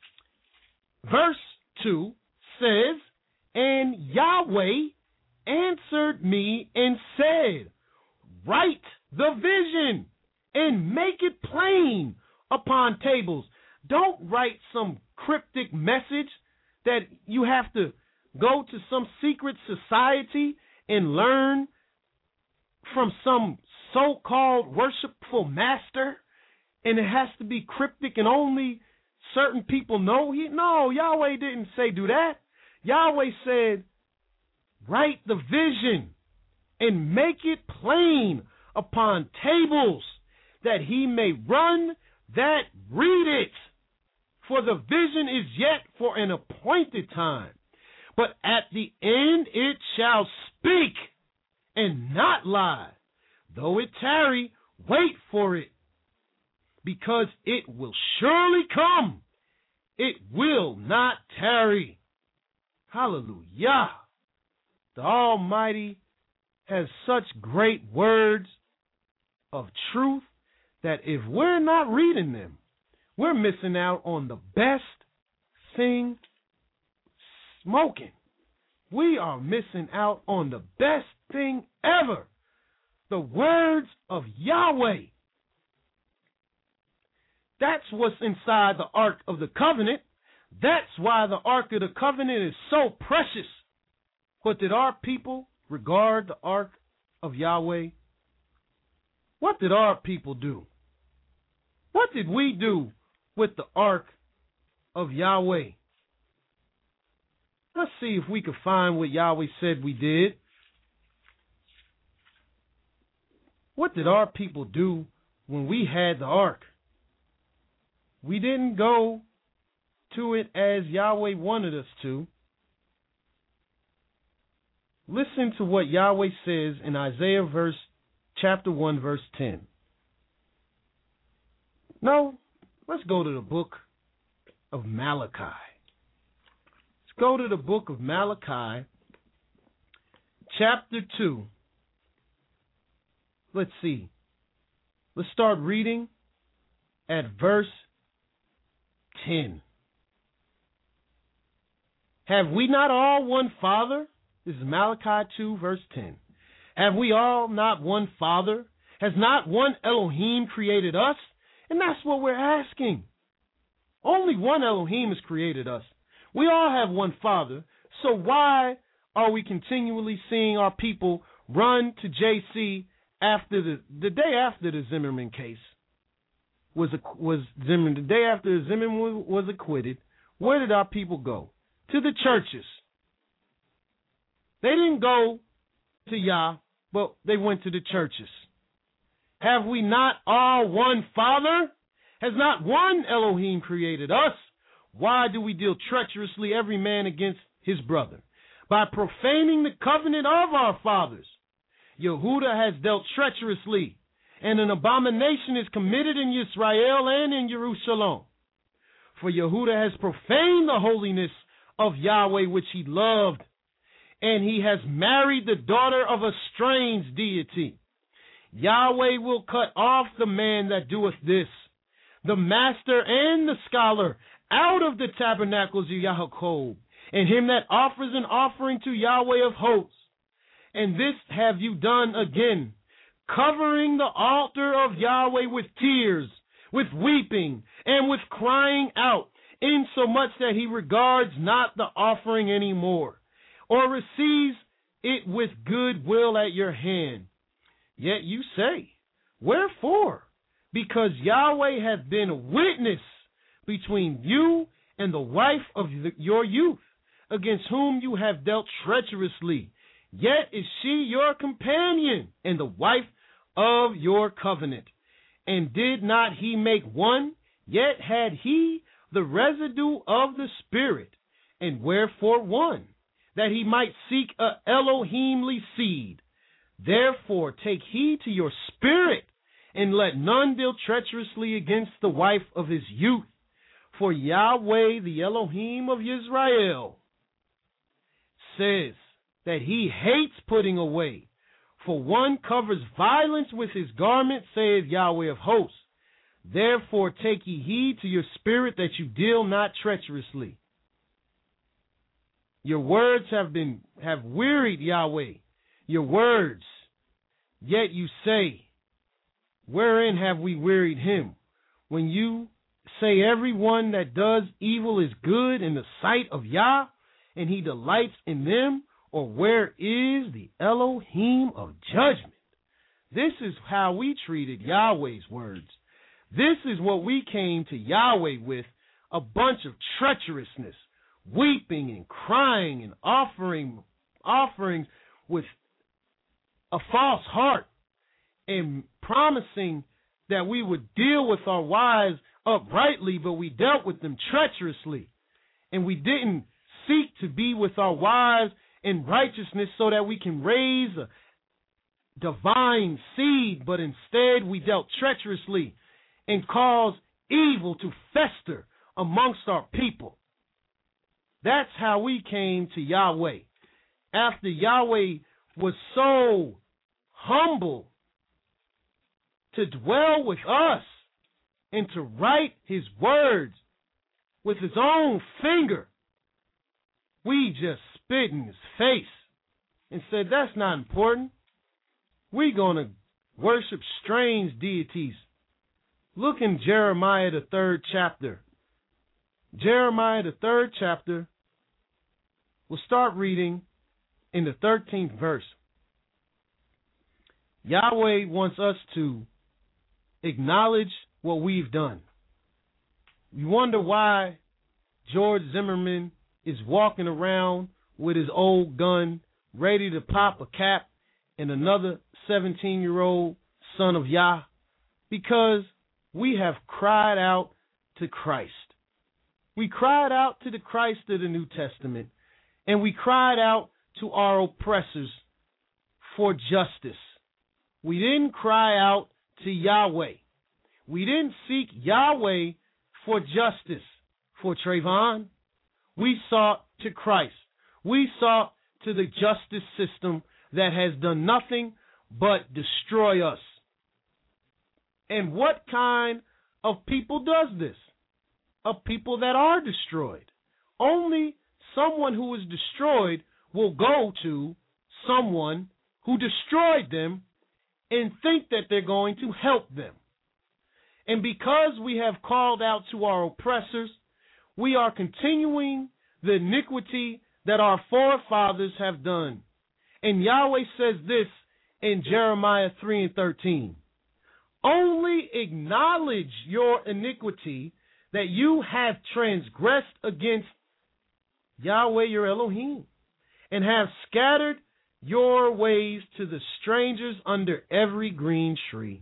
[SPEAKER 4] Verse two says, and Yahweh answered me and said, write the vision and make it plain upon tables. Don't write some cryptic message that you have to go to some secret society and learn from some so-called worshipful master, and it has to be cryptic and only certain people know. He, no, Yahweh didn't say do that. Yahweh said, write the vision and make it plain upon tables, that he may run that read it. For the vision is yet for an appointed time, but at the end it shall speak and not lie. Though it tarry, wait for it, because it will surely come. It will not tarry. Hallelujah. The Almighty has such great words of truth that if we're not reading them, we're missing out on the best thing smoking. We are missing out on the best thing ever. The words of Yahweh. That's what's inside the Ark of the Covenant. That's why the Ark of the Covenant is so precious. But did our people regard the Ark of Yahweh? What did our people do? What did we do with the Ark of Yahweh? Let's see if we can find what Yahweh said we did. What did our people do when we had the Ark? We didn't go to it as Yahweh wanted us to. Listen to what Yahweh says in Isaiah verse chapter one, verse ten. No, let's go to the book of Malachi. Let's go to the book of Malachi, chapter two. Let's see. Let's start reading at verse ten. Have we not all one Father? This is Malachi two, verse ten. Have we all not one Father? Has not one Elohim created us? And that's what we're asking. Only one Elohim has created us. We all have one Father. So why are we continually seeing our people run to J C after the the day after the Zimmerman case was was Zimmerman the day after Zimmerman was, was acquitted? Where did our people go? To the churches. They didn't go to Yah, but they went to the churches. Have we not all one Father? Has not one Elohim created us? Why do we deal treacherously every man against his brother? By profaning the covenant of our fathers. Yehuda has dealt treacherously, and an abomination is committed in Israel and in Jerusalem. For Yehuda has profaned the holiness of Yahweh which he loved, and he has married the daughter of a strange deity. Yahweh will cut off the man that doeth this, the master and the scholar, out of the tabernacles of Yaakov, and him that offers an offering to Yahweh of hosts. And this have you done again, covering the altar of Yahweh with tears, with weeping, and with crying out, insomuch that he regards not the offering any more, or receives it with good will at your hand. Yet you say, wherefore? because Yahweh hath been a witness between you and the wife of the, your youth, against whom you have dealt treacherously. Yet is she your companion and the wife of your covenant. And did not he make one? Yet had he the residue of the Spirit. And wherefore one? That he might seek a Elohimly seed. Therefore take heed to your spirit, and let none deal treacherously against the wife of his youth. For Yahweh, the Elohim of Israel, says that he hates putting away. For one covers violence with his garment, saith Yahweh of hosts. Therefore take ye heed to your spirit, that you deal not treacherously. Your words have been have wearied Yahweh, your words. Yet you say, wherein have we wearied him? When you say everyone that does evil is good in the sight of Yah, and he delights in them, or where is the Elohim of judgment? This is how we treated Yahweh's words. This is what we came to Yahweh with, a bunch of treacherousness, weeping and crying and offering offerings with a false heart, and promising that we would deal with our wives uprightly, but we dealt with them treacherously. And we didn't seek to be with our wives in righteousness so that we can raise a divine seed, but instead we dealt treacherously and caused evil to fester amongst our people. That's how we came to Yahweh. After Yahweh was so humble to dwell with us and to write his words with his own finger, we just spit in his face and said, that's not important. We're going to worship strange deities. Look in Jeremiah, the third chapter. Jeremiah, the third chapter. We'll start reading in the thirteenth verse. Yahweh wants us to acknowledge what we've done. You wonder why George Zimmerman is walking around with his old gun, ready to pop a cap and another seventeen-year-old son of Yah? Because we have cried out to Christ. We cried out to the Christ of the New Testament, and we cried out to our oppressors for justice. We didn't cry out to Yahweh. We didn't seek Yahweh for justice for Trayvon. We sought to Christ. We sought to the justice system that has done nothing but destroy us. And what kind of people does this? Of people that are destroyed. Only someone who is destroyed will go to someone who destroyed them and think that they're going to help them. And because we have called out to our oppressors, we are continuing the iniquity that our forefathers have done. And Yahweh says this in Jeremiah three and thirteen. Only acknowledge your iniquity, that you have transgressed against Yahweh your Elohim, and have scattered your ways to the strangers under every green tree.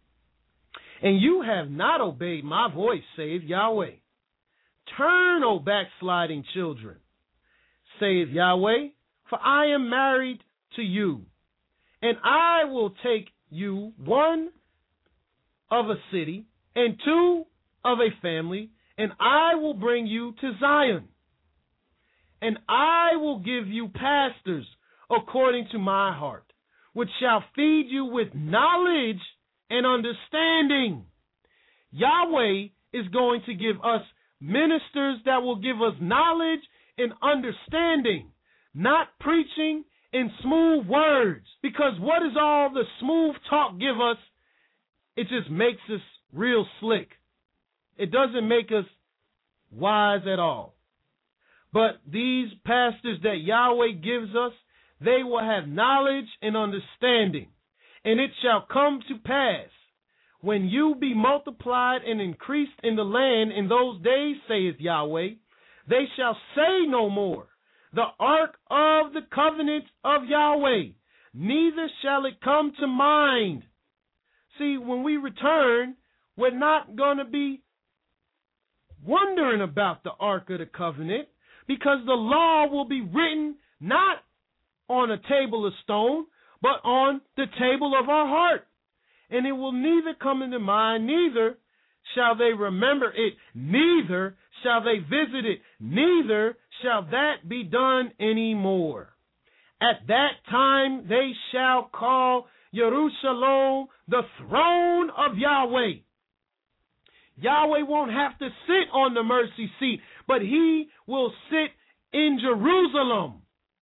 [SPEAKER 4] And you have not obeyed my voice, saith Yahweh. Turn, O backsliding children, saith Yahweh, for I am married to you, and I will take you, one of a city, and two of a family, and I will bring you to Zion. And I will give you pastors according to my heart, which shall feed you with knowledge and understanding. Yahweh is going to give us ministers that will give us knowledge and understanding, not preaching in smooth words. Because what does all the smooth talk give us? It just makes us real slick. It doesn't make us wise at all. But these pastors that Yahweh gives us, they will have knowledge and understanding. And it shall come to pass, when you be multiplied and increased in the land in those days, saith Yahweh, they shall say no more, the ark of the covenant of Yahweh, neither shall it come to mind. See, when we return, we're not going to be wondering about the ark of the covenant, because the law will be written not on a table of stone, but on the table of our heart. And it will neither come into mind, neither shall they remember it, neither shall they visit it, neither shall that be done any more. At that time they shall call Jerusalem the throne of Yahweh. Yahweh won't have to sit on the mercy seat, but he will sit in Jerusalem.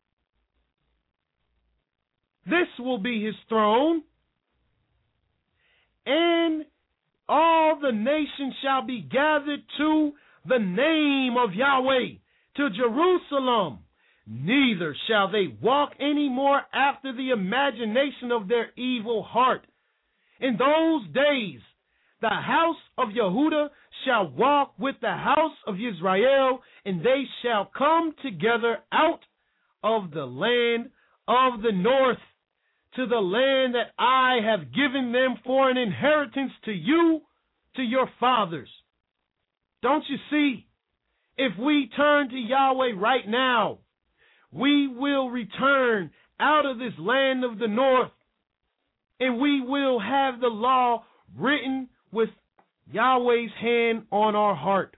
[SPEAKER 4] This will be his throne. And all the nations shall be gathered to the name of Yahweh, to Jerusalem. Neither shall they walk any more after the imagination of their evil heart. In those days, the house of Yehudah shall walk with the house of Israel, and they shall come together out of the land of the north, to the land that I have given them for an inheritance to you, to your fathers. Don't you see? If we turn to Yahweh right now, we will return out of this land of the north, and we will have the law written with Yahweh's hand on our heart.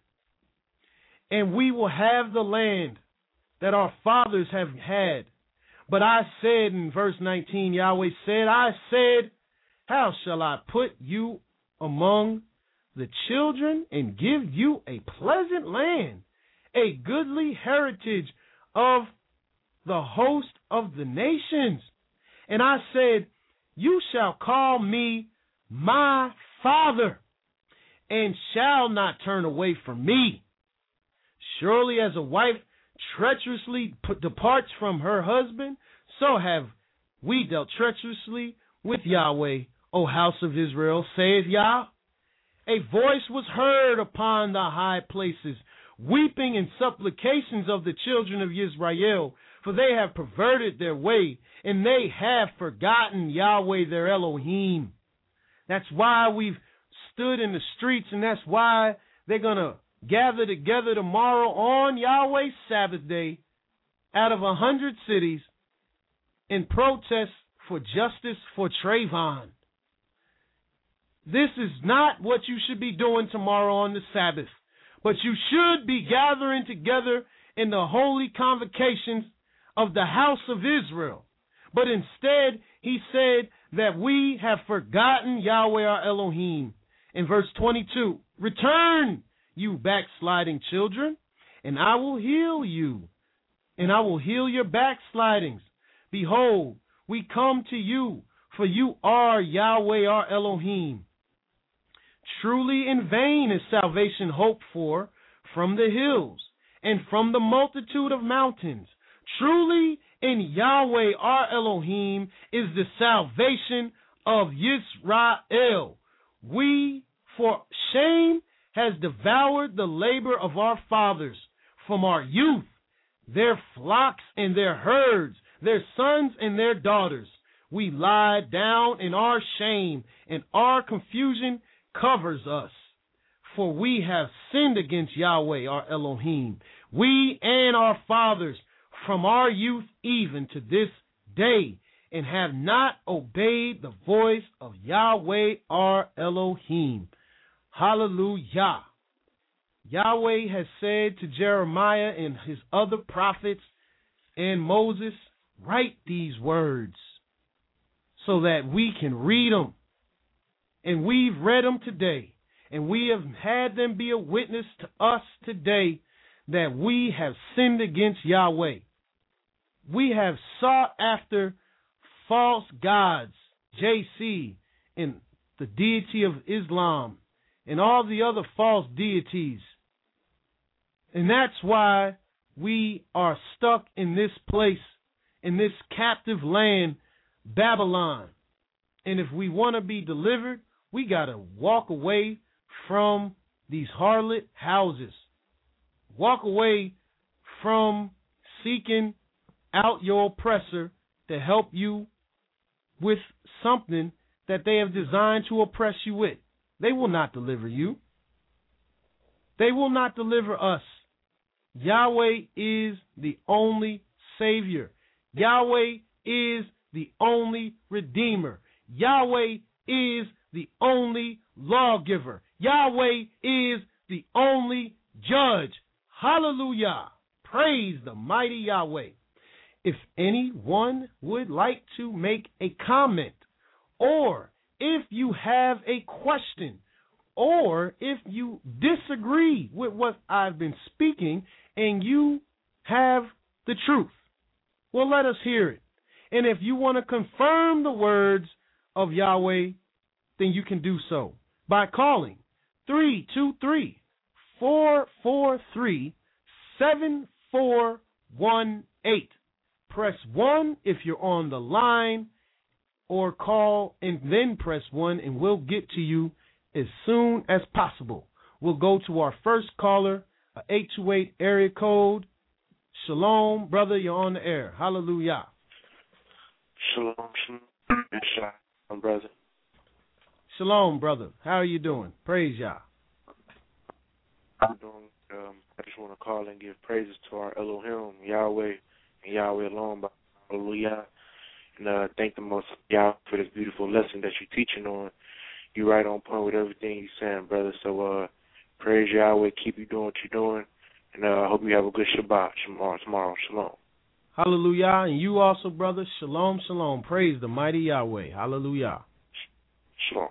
[SPEAKER 4] And we will have the land that our fathers have had. But I said in verse nineteen, Yahweh said, I said, how shall I put you among the children and give you a pleasant land, a goodly heritage of the host of the nations? And I said, you shall call me my father, and shall not turn away from me. Surely as a wife treacherously departs from her husband, so have we dealt treacherously with Yahweh, O house of Israel, saith Yah. A voice was heard upon the high places, weeping and supplications of the children of Israel, for they have perverted their way, and they have forgotten Yahweh their Elohim. That's why we've stood in the streets, and that's why they're going to gather together tomorrow on Yahweh's Sabbath day out of a hundred cities in protest for justice for Trayvon. This is not what you should be doing tomorrow on the Sabbath, but you should be gathering together in the holy convocations of the house of Israel. But instead, he said that we have forgotten Yahweh our Elohim. In verse twenty-two, return, you backsliding children, and I will heal you, and I will heal your backslidings. Behold, we come to you, for you are Yahweh our Elohim. Truly in vain is salvation hoped for from the hills and from the multitude of mountains. Truly in Yahweh our Elohim is the salvation of Yisrael. We, for shame, has devoured the labor of our fathers from our youth, their flocks and their herds, their sons and their daughters. We lie down in our shame, and our confusion covers us. For we have sinned against Yahweh our Elohim, we and our fathers, from our youth even to this day, and have not obeyed the voice of Yahweh our Elohim. Hallelujah. Yahweh has said to Jeremiah and his other prophets and Moses, write these words so that we can read them. And we've read them today. And we have had them be a witness to us today that we have sinned against Yahweh. We have sought after false gods, J C, and the deity of Islam, and all the other false deities. And that's why we are stuck in this place, in this captive land, Babylon. And if we want to be delivered, We got to walk away from these harlot houses. Walk away from seeking out your oppressor to help you with something that they have designed to oppress you with. They will not deliver you. They will not deliver us. Yahweh is the only Savior. Yahweh is the only Redeemer. Yahweh is the only lawgiver. Yahweh is the only judge. Hallelujah. Praise the mighty Yahweh. If anyone would like to make a comment, or if you have a question, or if you disagree with what I've been speaking and you have the truth, well, let us hear it. And if you want to confirm the words of Yahweh, then you can do so by calling three two three, four four three, seven four one eight. Press one if you're on the line, or call and then press one, and we'll get to you as soon as possible. We'll go to our first caller, eight two eight area code. Shalom, brother, you're on the air. Hallelujah.
[SPEAKER 6] Shalom, shalom, shalom, brother.
[SPEAKER 4] Shalom, brother. How are you doing? Praise Yah.
[SPEAKER 6] I'm doing. Um, I just want to call and give praises to our Elohim, Yahweh, and Yahweh alone. Hallelujah. And uh, thank the Most Yah for this beautiful lesson that you're teaching on. You're right on point with everything you're saying, brother. So uh, praise Yahweh. Keep you doing what you're doing. And I uh, hope you have a good Shabbat tomorrow. tomorrow. Shalom.
[SPEAKER 4] Hallelujah. And you also, brother. Shalom, shalom. Praise the mighty Yahweh. Hallelujah.
[SPEAKER 6] Shalom.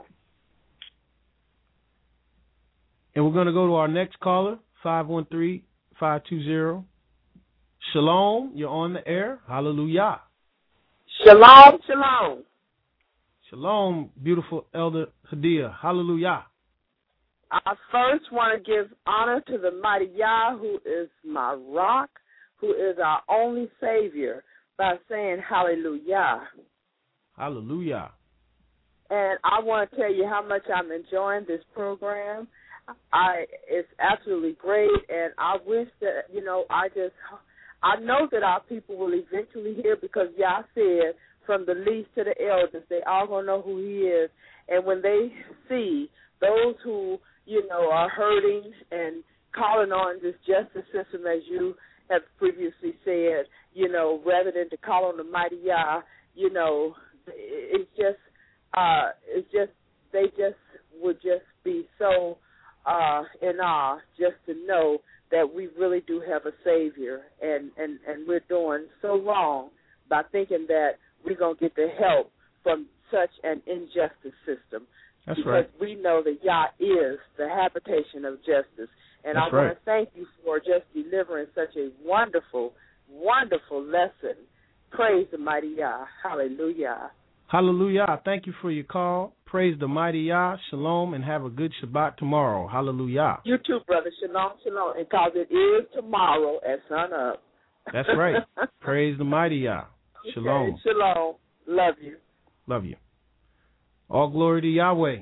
[SPEAKER 4] And we're going to go to our next caller, five one three, five two zero. Shalom, you're on the air. Hallelujah.
[SPEAKER 7] Shalom, shalom.
[SPEAKER 4] Shalom, beautiful Elder Hadia. Hallelujah.
[SPEAKER 7] I first want to give honor to the mighty Yah, who is my rock, who is our only Savior, by saying hallelujah.
[SPEAKER 4] Hallelujah.
[SPEAKER 7] And I want to tell you how much I'm enjoying this program. I It's absolutely great, and I wish that, you know, I just, I know that our people will eventually hear, because Yah said, from the least to the elders, they all going to know who he is. And when they see those who, you know, are hurting and calling on this justice system, as you have previously said, you know, rather than to call on the mighty Yah, you know, it's just, uh, it's just, they just would just be so uh, in awe just to know that we really do have a Savior, and, and, and we're doing so wrong by thinking that we're going to get the help from such an injustice system.
[SPEAKER 4] That's
[SPEAKER 7] because
[SPEAKER 4] right.
[SPEAKER 7] we know that Yah is the habitation of justice. And
[SPEAKER 4] That's
[SPEAKER 7] I
[SPEAKER 4] right.
[SPEAKER 7] want to thank you for just delivering such a wonderful, wonderful lesson. Praise the mighty Yah. Hallelujah.
[SPEAKER 4] Hallelujah. Thank you for your call. Praise the mighty Yah. Shalom, and have a good Shabbat tomorrow. Hallelujah.
[SPEAKER 7] You too, brother. Shalom, shalom. And because it is tomorrow at sun up.
[SPEAKER 4] That's right. Praise the mighty Yah. Shalom.
[SPEAKER 7] Okay, shalom. Love you.
[SPEAKER 4] Love you. All glory to Yahweh.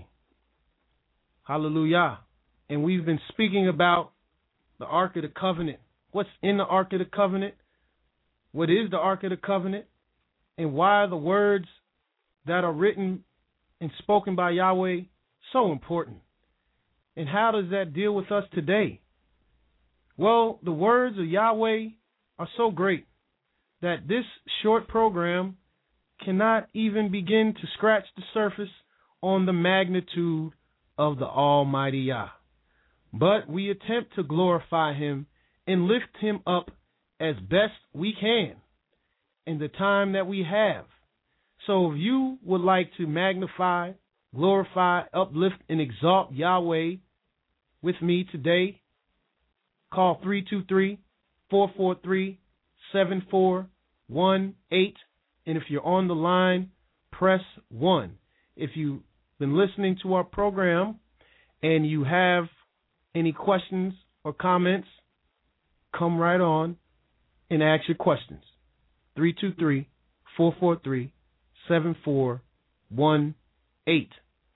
[SPEAKER 4] Hallelujah. And we've been speaking about the Ark of the Covenant. What's in the Ark of the Covenant? What is the Ark of the Covenant? And why are the words that are written and spoken by Yahweh so important? And how does that deal with us today? Well, the words of Yahweh are so great that this short program cannot even begin to scratch the surface on the magnitude of the Almighty Yah. But we attempt to glorify him and lift him up as best we can in the time that we have. So if you would like to magnify, glorify, uplift, and exalt Yahweh with me today, call three two three, four four three, seven four one eight. And if you're on the line, press one. If you've been listening to our program and you have any questions or comments, come right on and ask your questions. three two three, four four three, seven four one eight.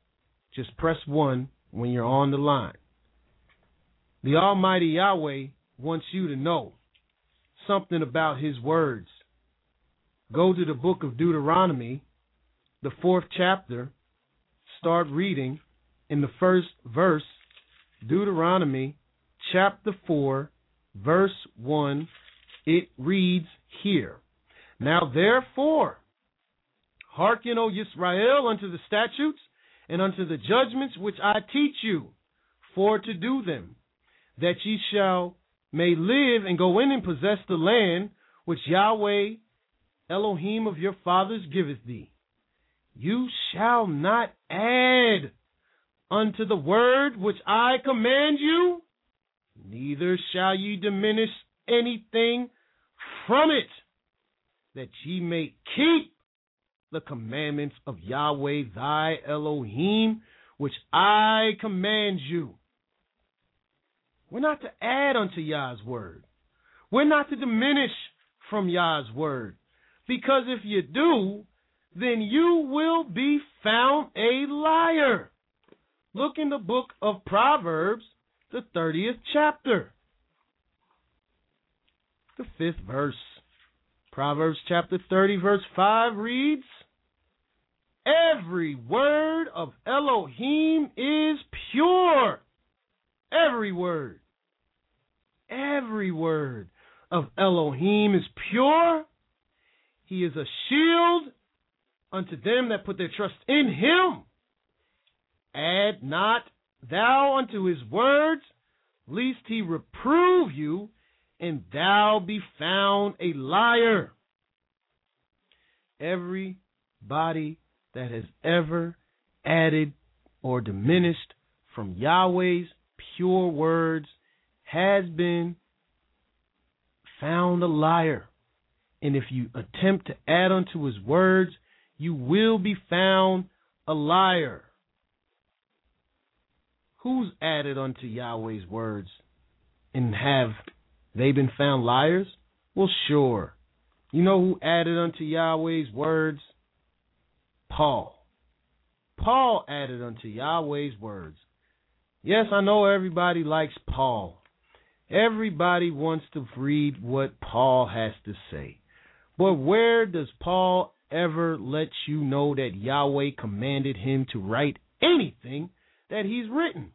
[SPEAKER 4] Just press one when you're on the line. The Almighty Yahweh wants you to know something about his words. Go to the book of Deuteronomy, the fourth chapter. Start reading in the first verse. Deuteronomy chapter four, verse one. It reads here, Now therefore, hearken, O Yisrael, unto the statutes and unto the judgments which I teach you, for to do them, that ye shall may live and go in and possess the land which Yahweh, Elohim of your fathers, giveth thee. You shall not add unto the word which I command you, neither shall ye diminish anything from it, that ye may keep the commandments of Yahweh thy Elohim, which I command you. We're not to add unto Yah's word. We're not to diminish from Yah's word. Because if you do, then you will be found a liar. Look in the book of Proverbs, the thirtieth chapter, the fifth verse. Proverbs chapter thirty, verse five reads, Every word of Elohim is pure. Every word. Every word of Elohim is pure. He is a shield unto them that put their trust in him. Add not thou unto his words, lest he reprove you, and thou be found a liar. Everybody that has ever added or diminished from Yahweh's pure words has been found a liar. And if you attempt to add unto his words, you will be found a liar. Who's added unto Yahweh's words and have they been found liars? Well, sure. You know who added unto Yahweh's words? Paul. Paul added unto Yahweh's words. Yes, I know everybody likes Paul. Everybody wants to read what Paul has to say. But where does Paul ever let you know that Yahweh commanded him to write anything that he's written?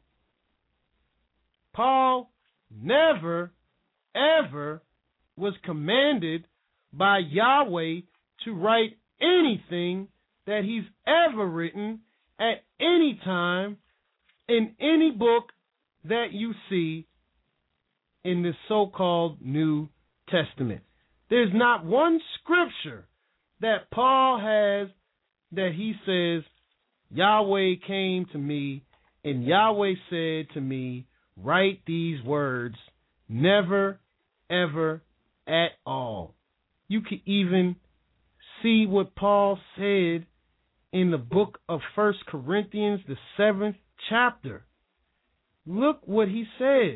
[SPEAKER 4] Paul never, ever was commanded by Yahweh to write anything that he's ever written at any time in any book that you see in the so-called New Testament. There's not one scripture that Paul has that he says, Yahweh came to me and Yahweh said to me, write these words. Never, ever, at all. You can even see what Paul said in the book of First Corinthians, the seventh chapter. Look what he said.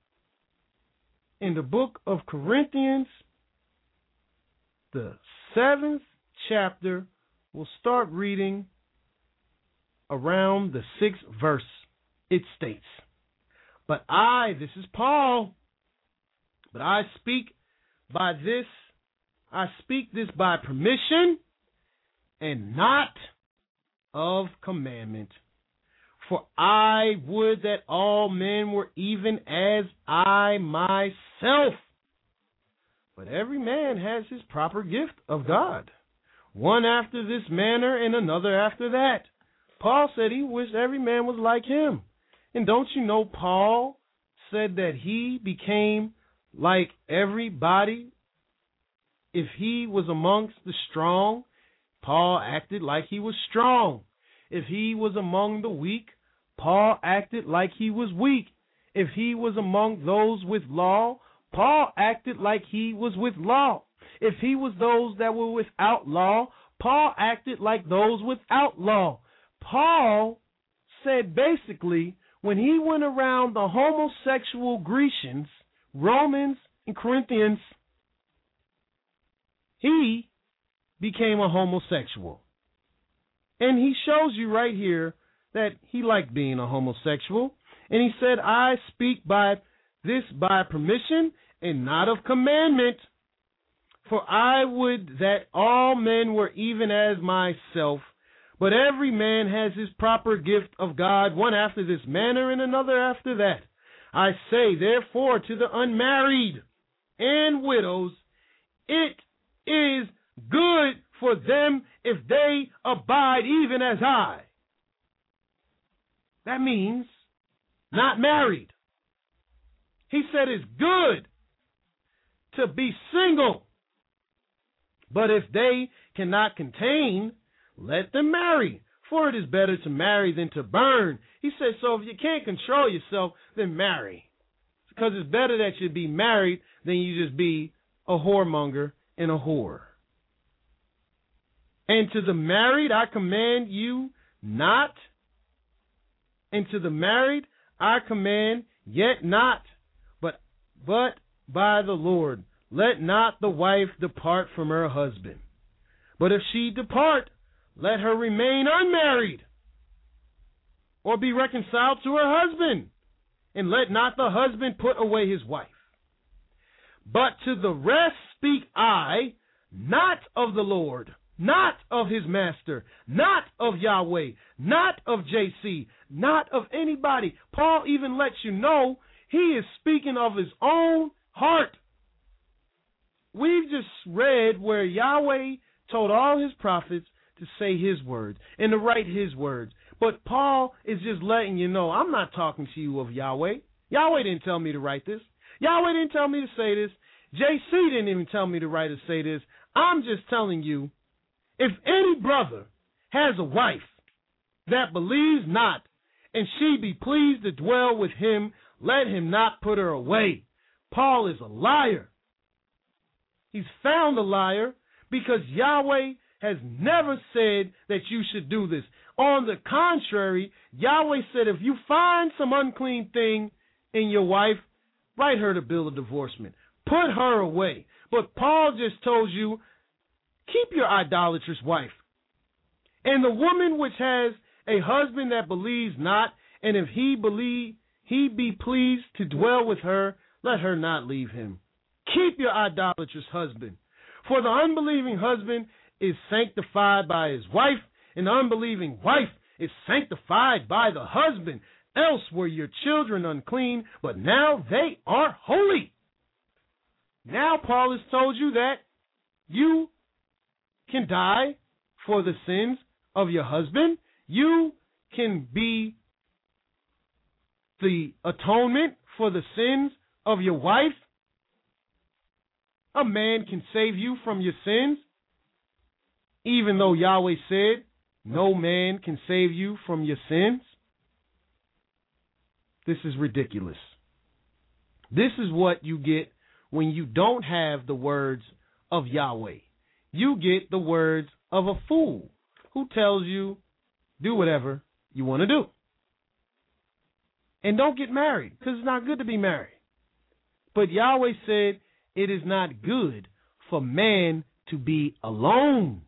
[SPEAKER 4] In the book of Corinthians, the seventh chapter, we'll start reading around the sixth verse. It states, But I, this is Paul, but I speak by this, I speak this by permission and not of commandment. For I would that all men were even as I myself. But every man has his proper gift of God, one after this manner and another after that. Paul said he wished every man was like him. And don't you know Paul said that he became like everybody? If he was amongst the strong, Paul acted like he was strong. If he was among the weak, Paul acted like he was weak. If he was among those with law, Paul acted like he was with law. If he was those that were without law, Paul acted like those without law. Paul said basically, when he went around the homosexual Grecians, Romans, and Corinthians, he became a homosexual. And he shows you right here that he liked being a homosexual. And he said, I speak by this by permission and not of commandment. For I would that all men were even as myself. But every man has his proper gift of God, one after this manner and another after that. I say, therefore, to the unmarried and widows, it is good for them if they abide even as I. That means not married. He said it's good to be single. But if they cannot contain, let them marry. For it is better to marry than to burn. He said, so if you can't control yourself, then marry. Because it's better that you be married than you just be a whoremonger and a whore. And to the married I command you not. And to the married I command yet not, but but by the Lord. Let not the wife depart from her husband. But if she depart, let her remain unmarried, or be reconciled to her husband, and let not the husband put away his wife. But to the rest speak I, not of the Lord, not of his master, not of Yahweh, not of J C, not of anybody. Paul even lets you know he is speaking of his own heart. We've just read where Yahweh told all his prophets to say his words and to write his words. But Paul is just letting you know, I'm not talking to you of Yahweh. Yahweh didn't tell me to write this. Yahweh didn't tell me to say this. J C didn't even tell me to write or say this. I'm just telling you, if any brother has a wife that believes not, and she be pleased to dwell with him, let him not put her away. Paul is a liar. He's found a liar because Yahweh has never said that you should do this. On the contrary, Yahweh said if you find some unclean thing in your wife, write her the bill of divorcement. Put her away. But Paul just told you, keep your idolatrous wife. And the woman which has a husband that believes not, and if he believe he be pleased to dwell with her, let her not leave him. Keep your idolatrous husband. For the unbelieving husband is sanctified by his wife, and the unbelieving wife is sanctified by the husband. Else were your children unclean, but now they are holy. Now Paul has told you that you can die for the sins of your husband. You can be the atonement for the sins of your wife. A man can save you from your sins, even though Yahweh said no man can save you from your sins. This is ridiculous. This is what you get when you don't have the words of Yahweh. You get the words of a fool who tells you do whatever you want to do. And don't get married, because it's not good to be married. But Yahweh said it is not good for man to be alone.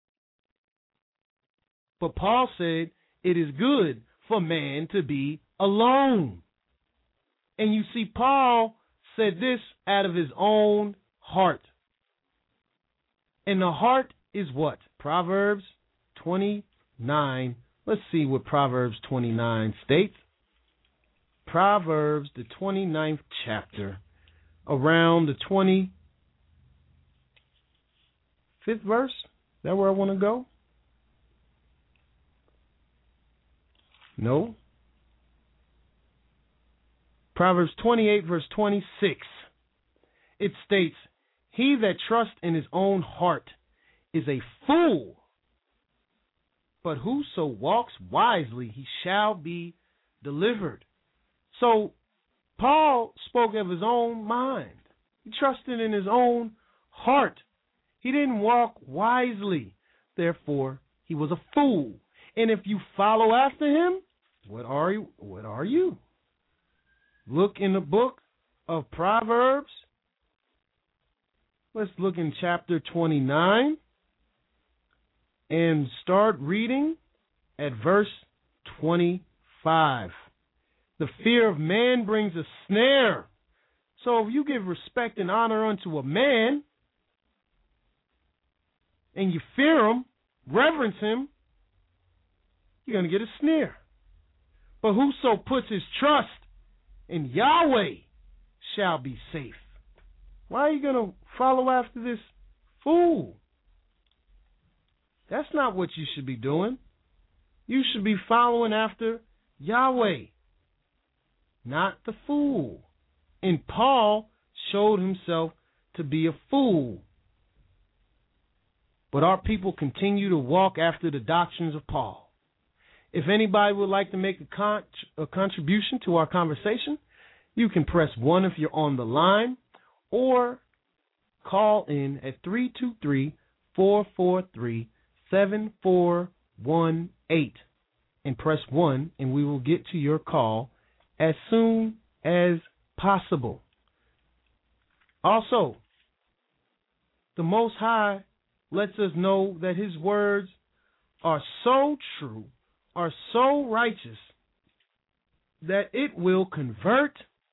[SPEAKER 4] But Paul said it is good for man to be alone. And you see, Paul said this out of his own heart. And the heart is what? Proverbs twenty-nine. Let's see what Proverbs twenty-nine states. Proverbs, the twenty-ninth chapter, around the twenty-fifth verse. Is that where I want to go? No. Proverbs twenty-eight, verse twenty-six. It states, he that trusts in his own heart is a fool, but whoso walks wisely, he shall be delivered. So Paul spoke of his own mind. He trusted in his own heart. He didn't walk wisely. Therefore, he was a fool. And if you follow after him, what are you? What are you? Look in the book of Proverbs. Let's look in chapter twenty-nine and start reading at verse twenty-five. The fear of man brings a snare. So if you give respect and honor unto a man, and you fear him, reverence him, you're going to get a snare. But whoso puts his trust in Yahweh shall be safe. Why are you going to follow after this fool? That's not what you should be doing. You should be following after Yahweh, not the fool. And Paul showed himself to be a fool. But our people continue to walk after the doctrines of Paul. If anybody would like to make a, con- a contribution to our conversation, you can press one if you're on the line, or call in at three two three, four four three, seven four one eight and press one, and we will get to your call as soon as possible. Also, the Most High lets us know that his words are so true, are so righteous, that it will convert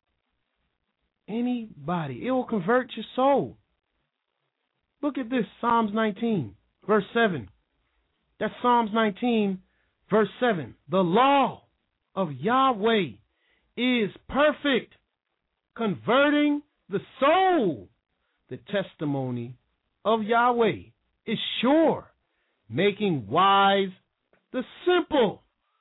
[SPEAKER 4] anybody. It will convert your soul. Look at this, Psalms nineteen, verse seven. That's Psalms nineteen, verse seven. The law of Yahweh is perfect, converting the soul. The testimony of Yahweh is sure, making wise the simple.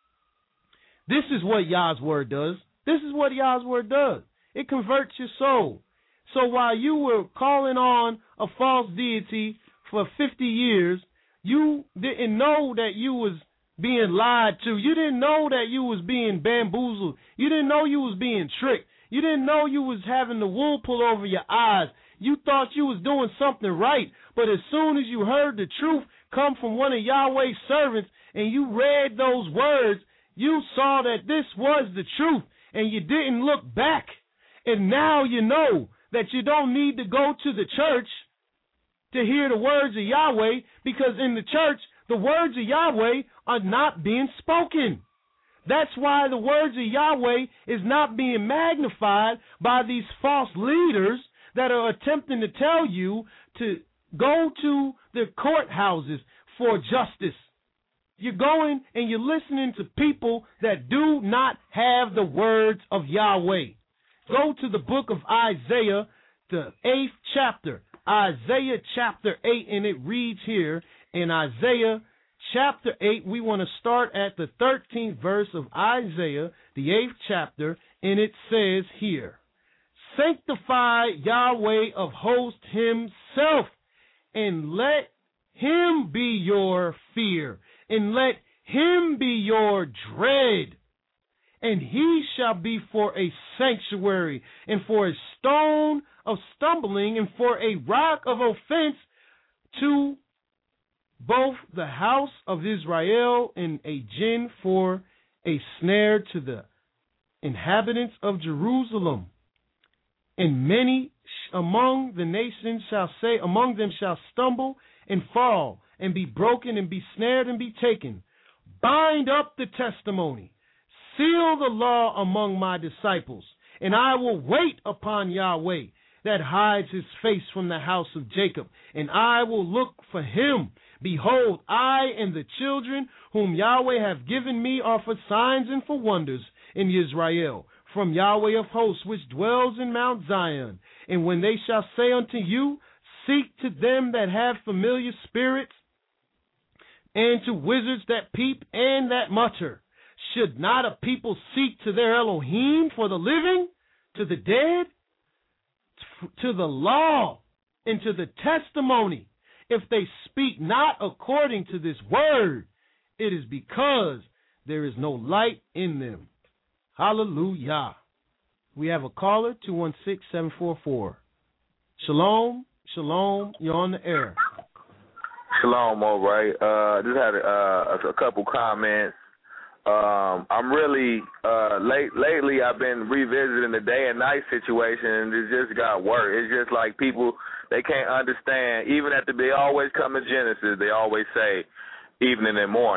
[SPEAKER 4] This is what Yah's word does. This is what Yah's word does. It converts your soul. So while you were calling on a false deity for fifty years, you didn't know that you was being lied to. You didn't know that you was being bamboozled. You didn't know you was being tricked. You didn't know you was having the wool pulled over your eyes. You thought you was doing something right. But as soon as you heard the truth come from one of Yahweh's servants and you read those words, you saw that this was the truth and you didn't look back. And now you know that you don't need to go to the church to hear the words of Yahweh, because in the church, the words of Yahweh are not being spoken. That's why the words of Yahweh is not being magnified by these false leaders that are attempting to tell you to go to the courthouses for justice. You're going and you're listening to people that do not have the words of Yahweh. Go to the book of Isaiah, the eighth chapter, Isaiah chapter eight, and it reads here in Isaiah chapter eight, we want to start at the thirteenth verse of Isaiah, the eighth chapter, and it says here, sanctify Yahweh of hosts himself, and let him be your fear, and let him be your dread. And he shall be for a sanctuary, and for a stone of stumbling, and for a rock of offense to both the house of Israel, and a gin for a snare to the inhabitants of Jerusalem. And many among the nations shall say, among them shall stumble and fall, and be broken, and be snared, and be taken. Bind up the testimony. Seal the law among my disciples, and I will wait upon Yahweh that hides his face from the house of Jacob, and I will look for him. Behold, I and the children whom Yahweh hath given me are for signs and for wonders in Israel, from Yahweh of hosts, which dwells in Mount Zion. And when they shall say unto you, seek to them that have familiar spirits, and to wizards that peep and that mutter, should not a people seek to their Elohim for the living, to the dead, to the law, and to the testimony? If they speak not according to this word, it is because there is no light in them. Hallelujah. We have a caller, two one six, seven four four. Shalom, shalom, you're on the air.
[SPEAKER 8] Shalom, all right. Uh, just had a, uh, a couple comments. Um, I'm really, uh, late, lately I've been revisiting the day and night situation, and it just got worse. It's just like people, they can't understand, even at the, they always come to Genesis, they always say evening and morning.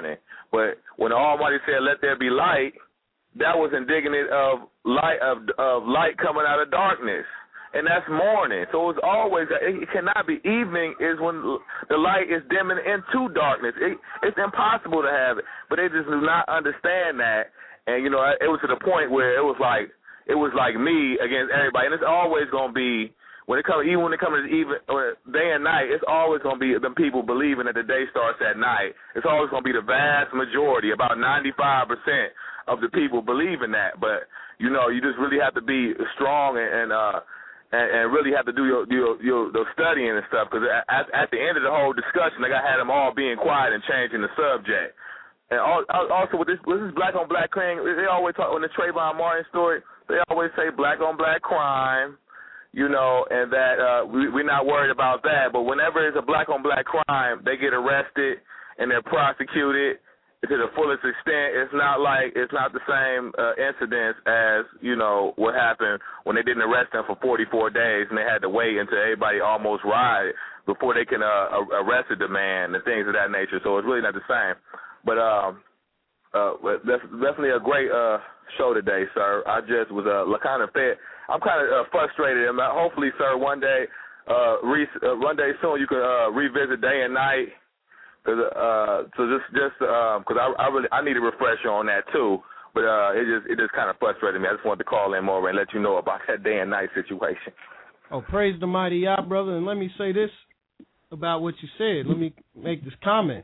[SPEAKER 8] But when the Almighty said, "Let there be light," that was indicative of light of of light coming out of darkness, and that's morning. So it's always it cannot be evening is when the light is dimming into darkness. It, it's impossible to have it, but they just do not understand that. And you know, it was to the point where it was like it was like me against everybody, and it's always gonna be. When it comes, even when it comes to even or day and night, it's always going to be the people believing that the day starts at night. It's always going to be the vast majority, about ninety-five percent of the people believing that. But you know, you just really have to be strong and and uh, and, and really have to do your your, your, your studying and stuff. Because at, at the end of the whole discussion, like I had them all being quiet and changing the subject. And also with this, with this black on black crime, they always talk on the Trayvon Martin story. They always say black on black crime. You know, and that uh, we, we're not worried about that. But whenever it's a black-on-black crime, they get arrested and they're prosecuted to the fullest extent. It's not like it's not the same uh, incidents as, you know, what happened when they didn't arrest them for forty-four days and they had to wait until everybody almost rioted before they can uh, arrest the man and things of that nature. So it's really not the same. But um, uh, that's definitely a great uh, show today, sir. I just was uh, kind of fed. I'm kind of uh, frustrated. And hopefully, sir, one day, uh, re- uh, one day soon, you can uh, revisit Day and Night. Cause, uh, so just, just because um, I, I really, I need a refresher on that too. But uh, it just, it just kind of frustrated me. I just wanted to call in more and let you know about that Day and Night situation.
[SPEAKER 4] Oh, praise the mighty Yah, brother. And let me say this about what you said. Let me make this comment.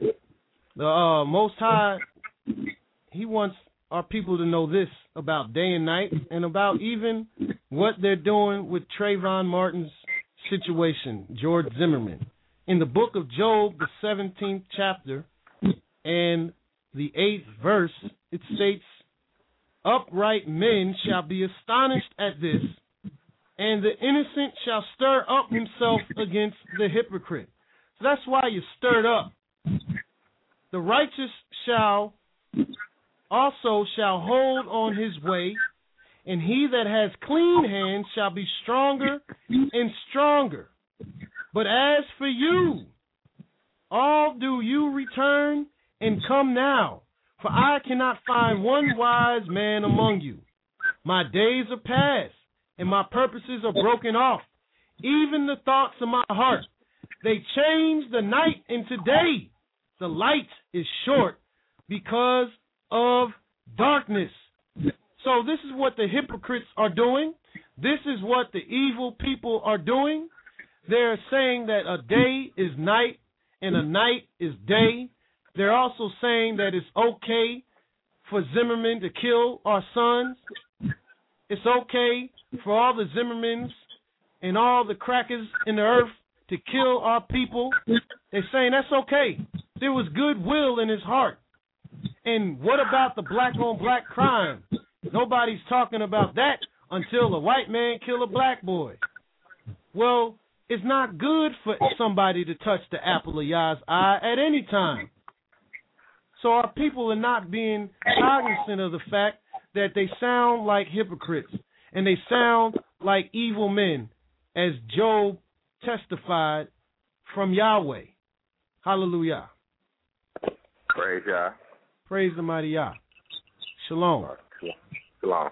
[SPEAKER 4] The uh, Most High, He wants our people to know this about day and night and about even what they're doing with Trayvon Martin's situation, George Zimmerman. In the book of Job, the seventeenth chapter and the eighth verse, it states, "Upright men shall be astonished at this, and the innocent shall stir up himself against the hypocrite." So that's why you're stirred up. The righteous shall also shall hold on his way, and he that has clean hands shall be stronger and stronger. But as for you, all do you return and come now, for I cannot find one wise man among you. My days are past, and my purposes are broken off, even the thoughts of my heart. They change the night into day. The light is short because of darkness. So this is what the hypocrites are doing. This is what the evil people are doing. They're saying that a day is night and a night is day. They're also saying that it's okay for Zimmerman to kill our sons. It's okay for all the Zimmermans and all the crackers in the earth to kill our people. They're saying that's okay. There was goodwill in his heart. And what about the black-on-black crime? Nobody's talking about that until a white man kill a black boy. Well, it's not good for somebody to touch the apple of Yah's eye at any time. So our people are not being cognizant of the fact that they sound like hypocrites and they sound like evil men, as Job testified from Yahweh. Hallelujah.
[SPEAKER 8] Praise Yah.
[SPEAKER 4] Praise the mighty Yah. Shalom.
[SPEAKER 8] Shalom.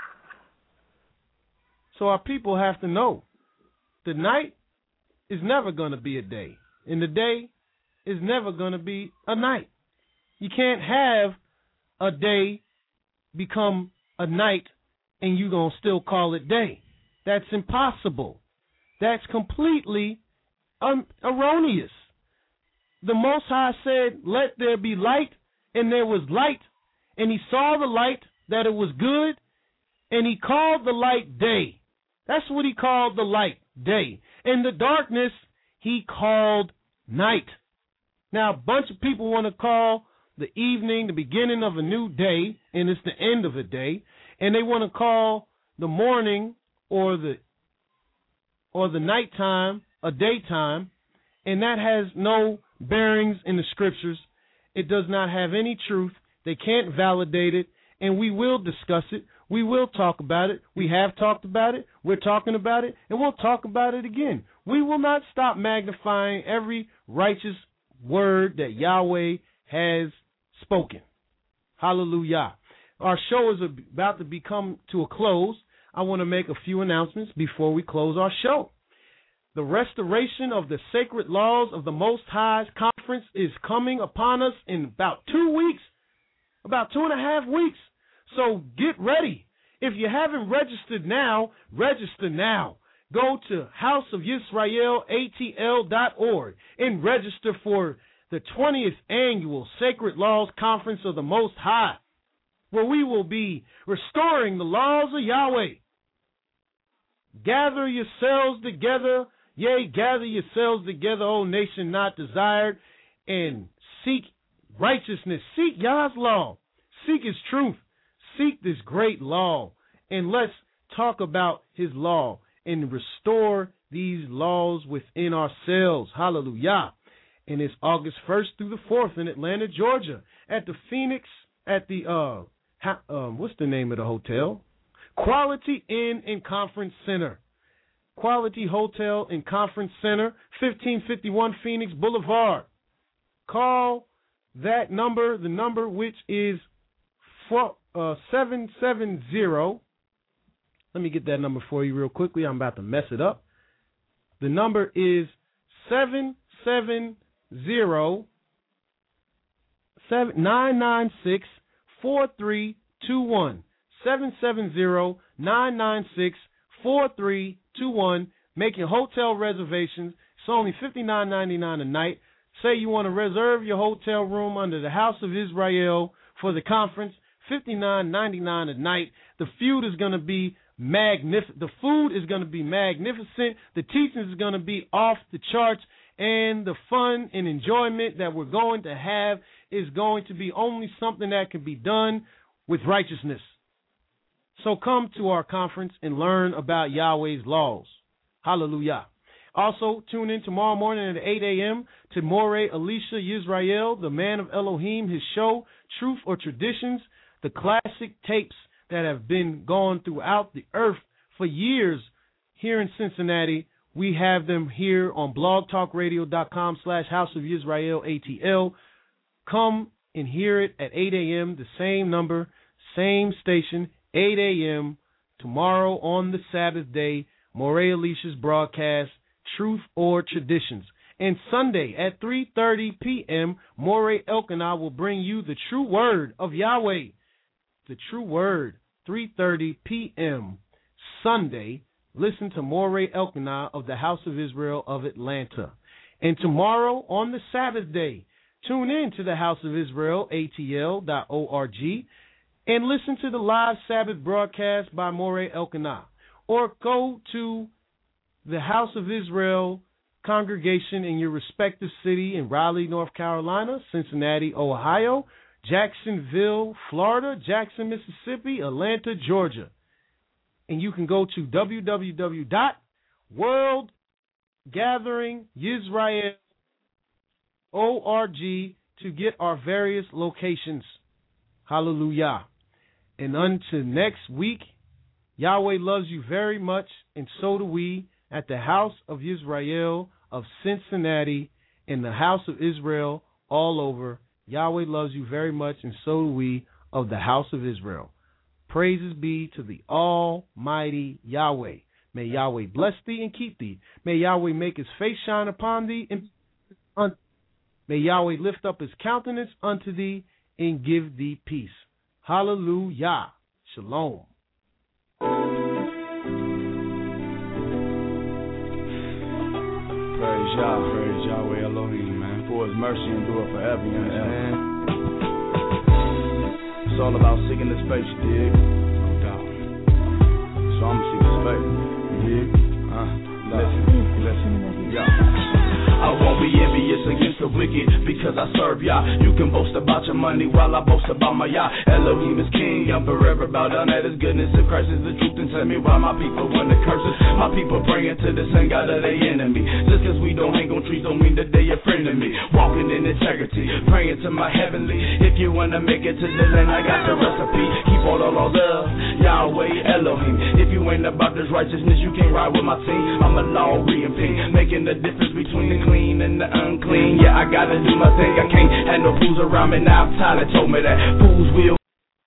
[SPEAKER 4] So our people have to know the night is never going to be a day, and the day is never going to be a night. You can't have a day become a night and you're going to still call it day. That's impossible. That's completely um, erroneous. The Most High said, "Let there be light," and there was light, and he saw the light, that it was good, and he called the light day. That's what he called the light, day. And the darkness, he called night. Now, a bunch of people want to call the evening the beginning of a new day, and it's the end of a day, and they want to call the morning or the or the nighttime a daytime, and that has no bearings in the scriptures. It does not have any truth. They can't validate it, and we will discuss it. We will talk about it. We have talked about it. We're talking about it, and we'll talk about it again. We will not stop magnifying every righteous word that Yahweh has spoken. Hallelujah. Our show is about to become to a close. I want to make a few announcements before we close our show. The restoration of the sacred laws of the Most High's conference is coming upon us in about two weeks, about two and a half weeks. So get ready. If you haven't registered now, register now. Go to house of Yisrael A T L dot org and register for the twentieth Annual Sacred Laws Conference of the Most High, where we will be restoring the laws of Yahweh. Gather yourselves together, yea, gather yourselves together, O nation not desired, and seek righteousness. Seek Yah's law. Seek his truth. Seek this great law, and let's talk about his law and restore these laws within ourselves. Hallelujah. And it's August first through the fourth in Atlanta, Georgia, at the Phoenix, at the, uh, ha, um, what's the name of the hotel? Quality Inn and Conference Center. Quality Hotel and Conference Center, fifteen fifty-one Phoenix Boulevard. Call that number, the number which is four, uh, seven seven zero. Let me get that number for you real quickly. I'm about to mess it up. The number is seven seven zero nine nine six four three two one. seven seven zero nine nine six four three two one. Make your hotel reservations. It's only fifty-nine ninety-nine a night. Say you want to reserve your hotel room under the House of Israel for the conference. fifty-nine ninety-nine a night. The food is going to be magnificent. The food is going to be magnificent. The teachings is going to be off the charts, and the fun and enjoyment that we're going to have is going to be only something that can be done with righteousness. So come to our conference and learn about Yahweh's laws. Hallelujah. Also, tune in tomorrow morning at eight a.m. to Moreh Elisha Yisrael, the man of Elohim, his show, Truth or Traditions, the classic tapes that have been gone throughout the earth for years here in Cincinnati. We have them here on blogtalkradio.com slash House of Yisrael A T L. Come and hear it at eight a.m., the same number, same station, eight a.m. tomorrow on the Sabbath day, Moreh Elisha's broadcast, Truth or Traditions. And Sunday at three thirty p.m., Moreh Elkanah will bring you the true word of Yahweh. The true word, three thirty p.m. Sunday. Listen to Moreh Elkanah of the House of Israel of Atlanta. And tomorrow on the Sabbath day, tune in to the House of Israel, A T L dot org, and listen to the live Sabbath broadcast by Moreh Elkanah. Or go to the House of Israel congregation in your respective city in Raleigh, North Carolina, Cincinnati, Ohio, Jacksonville, Florida, Jackson, Mississippi, Atlanta, Georgia. And you can go to w w w dot world gathering yisrael dot org to get our various locations. Hallelujah. And until next week, Yahweh loves you very much, and so do we at the House of Israel of Cincinnati and the House of Israel all over. Yahweh loves you very much, and so do we of the House of Israel. Praises be to the Almighty Yahweh. May Yahweh bless thee and keep thee. May Yahweh make his face shine upon thee, and un- may Yahweh lift up his countenance unto thee and give thee peace. Hallelujah. Shalom.
[SPEAKER 5] Praise Yah, praise Yahweh Elohim, man. For his mercy endure forever, you understand? It's all about seeking his face, you dig? No doubt. So I'm gonna seek his face, you dig? Uh, listen, listen, yeah. I won't be envious against the wicked because I serve Yah. You can boast about your money while I boast about my Yah. Elohim is king, I'm forever bow down at his goodness. If Christ is the truth, then tell me why my people want the curses. My people praying to the same God of their enemy. Just cause we don't hang on trees don't mean that they a friend of me. Walking in integrity, praying to my heavenly. If you wanna make it to the land, I got the recipe. Keep all the laws of Yahweh Elohim. If you you ain't about this righteousness, you can't ride with my team. I'm a law reaping, making the difference between the clean and the unclean. Yeah, I gotta do my thing, I can't have no fools around me. Now Tyler told me that fools will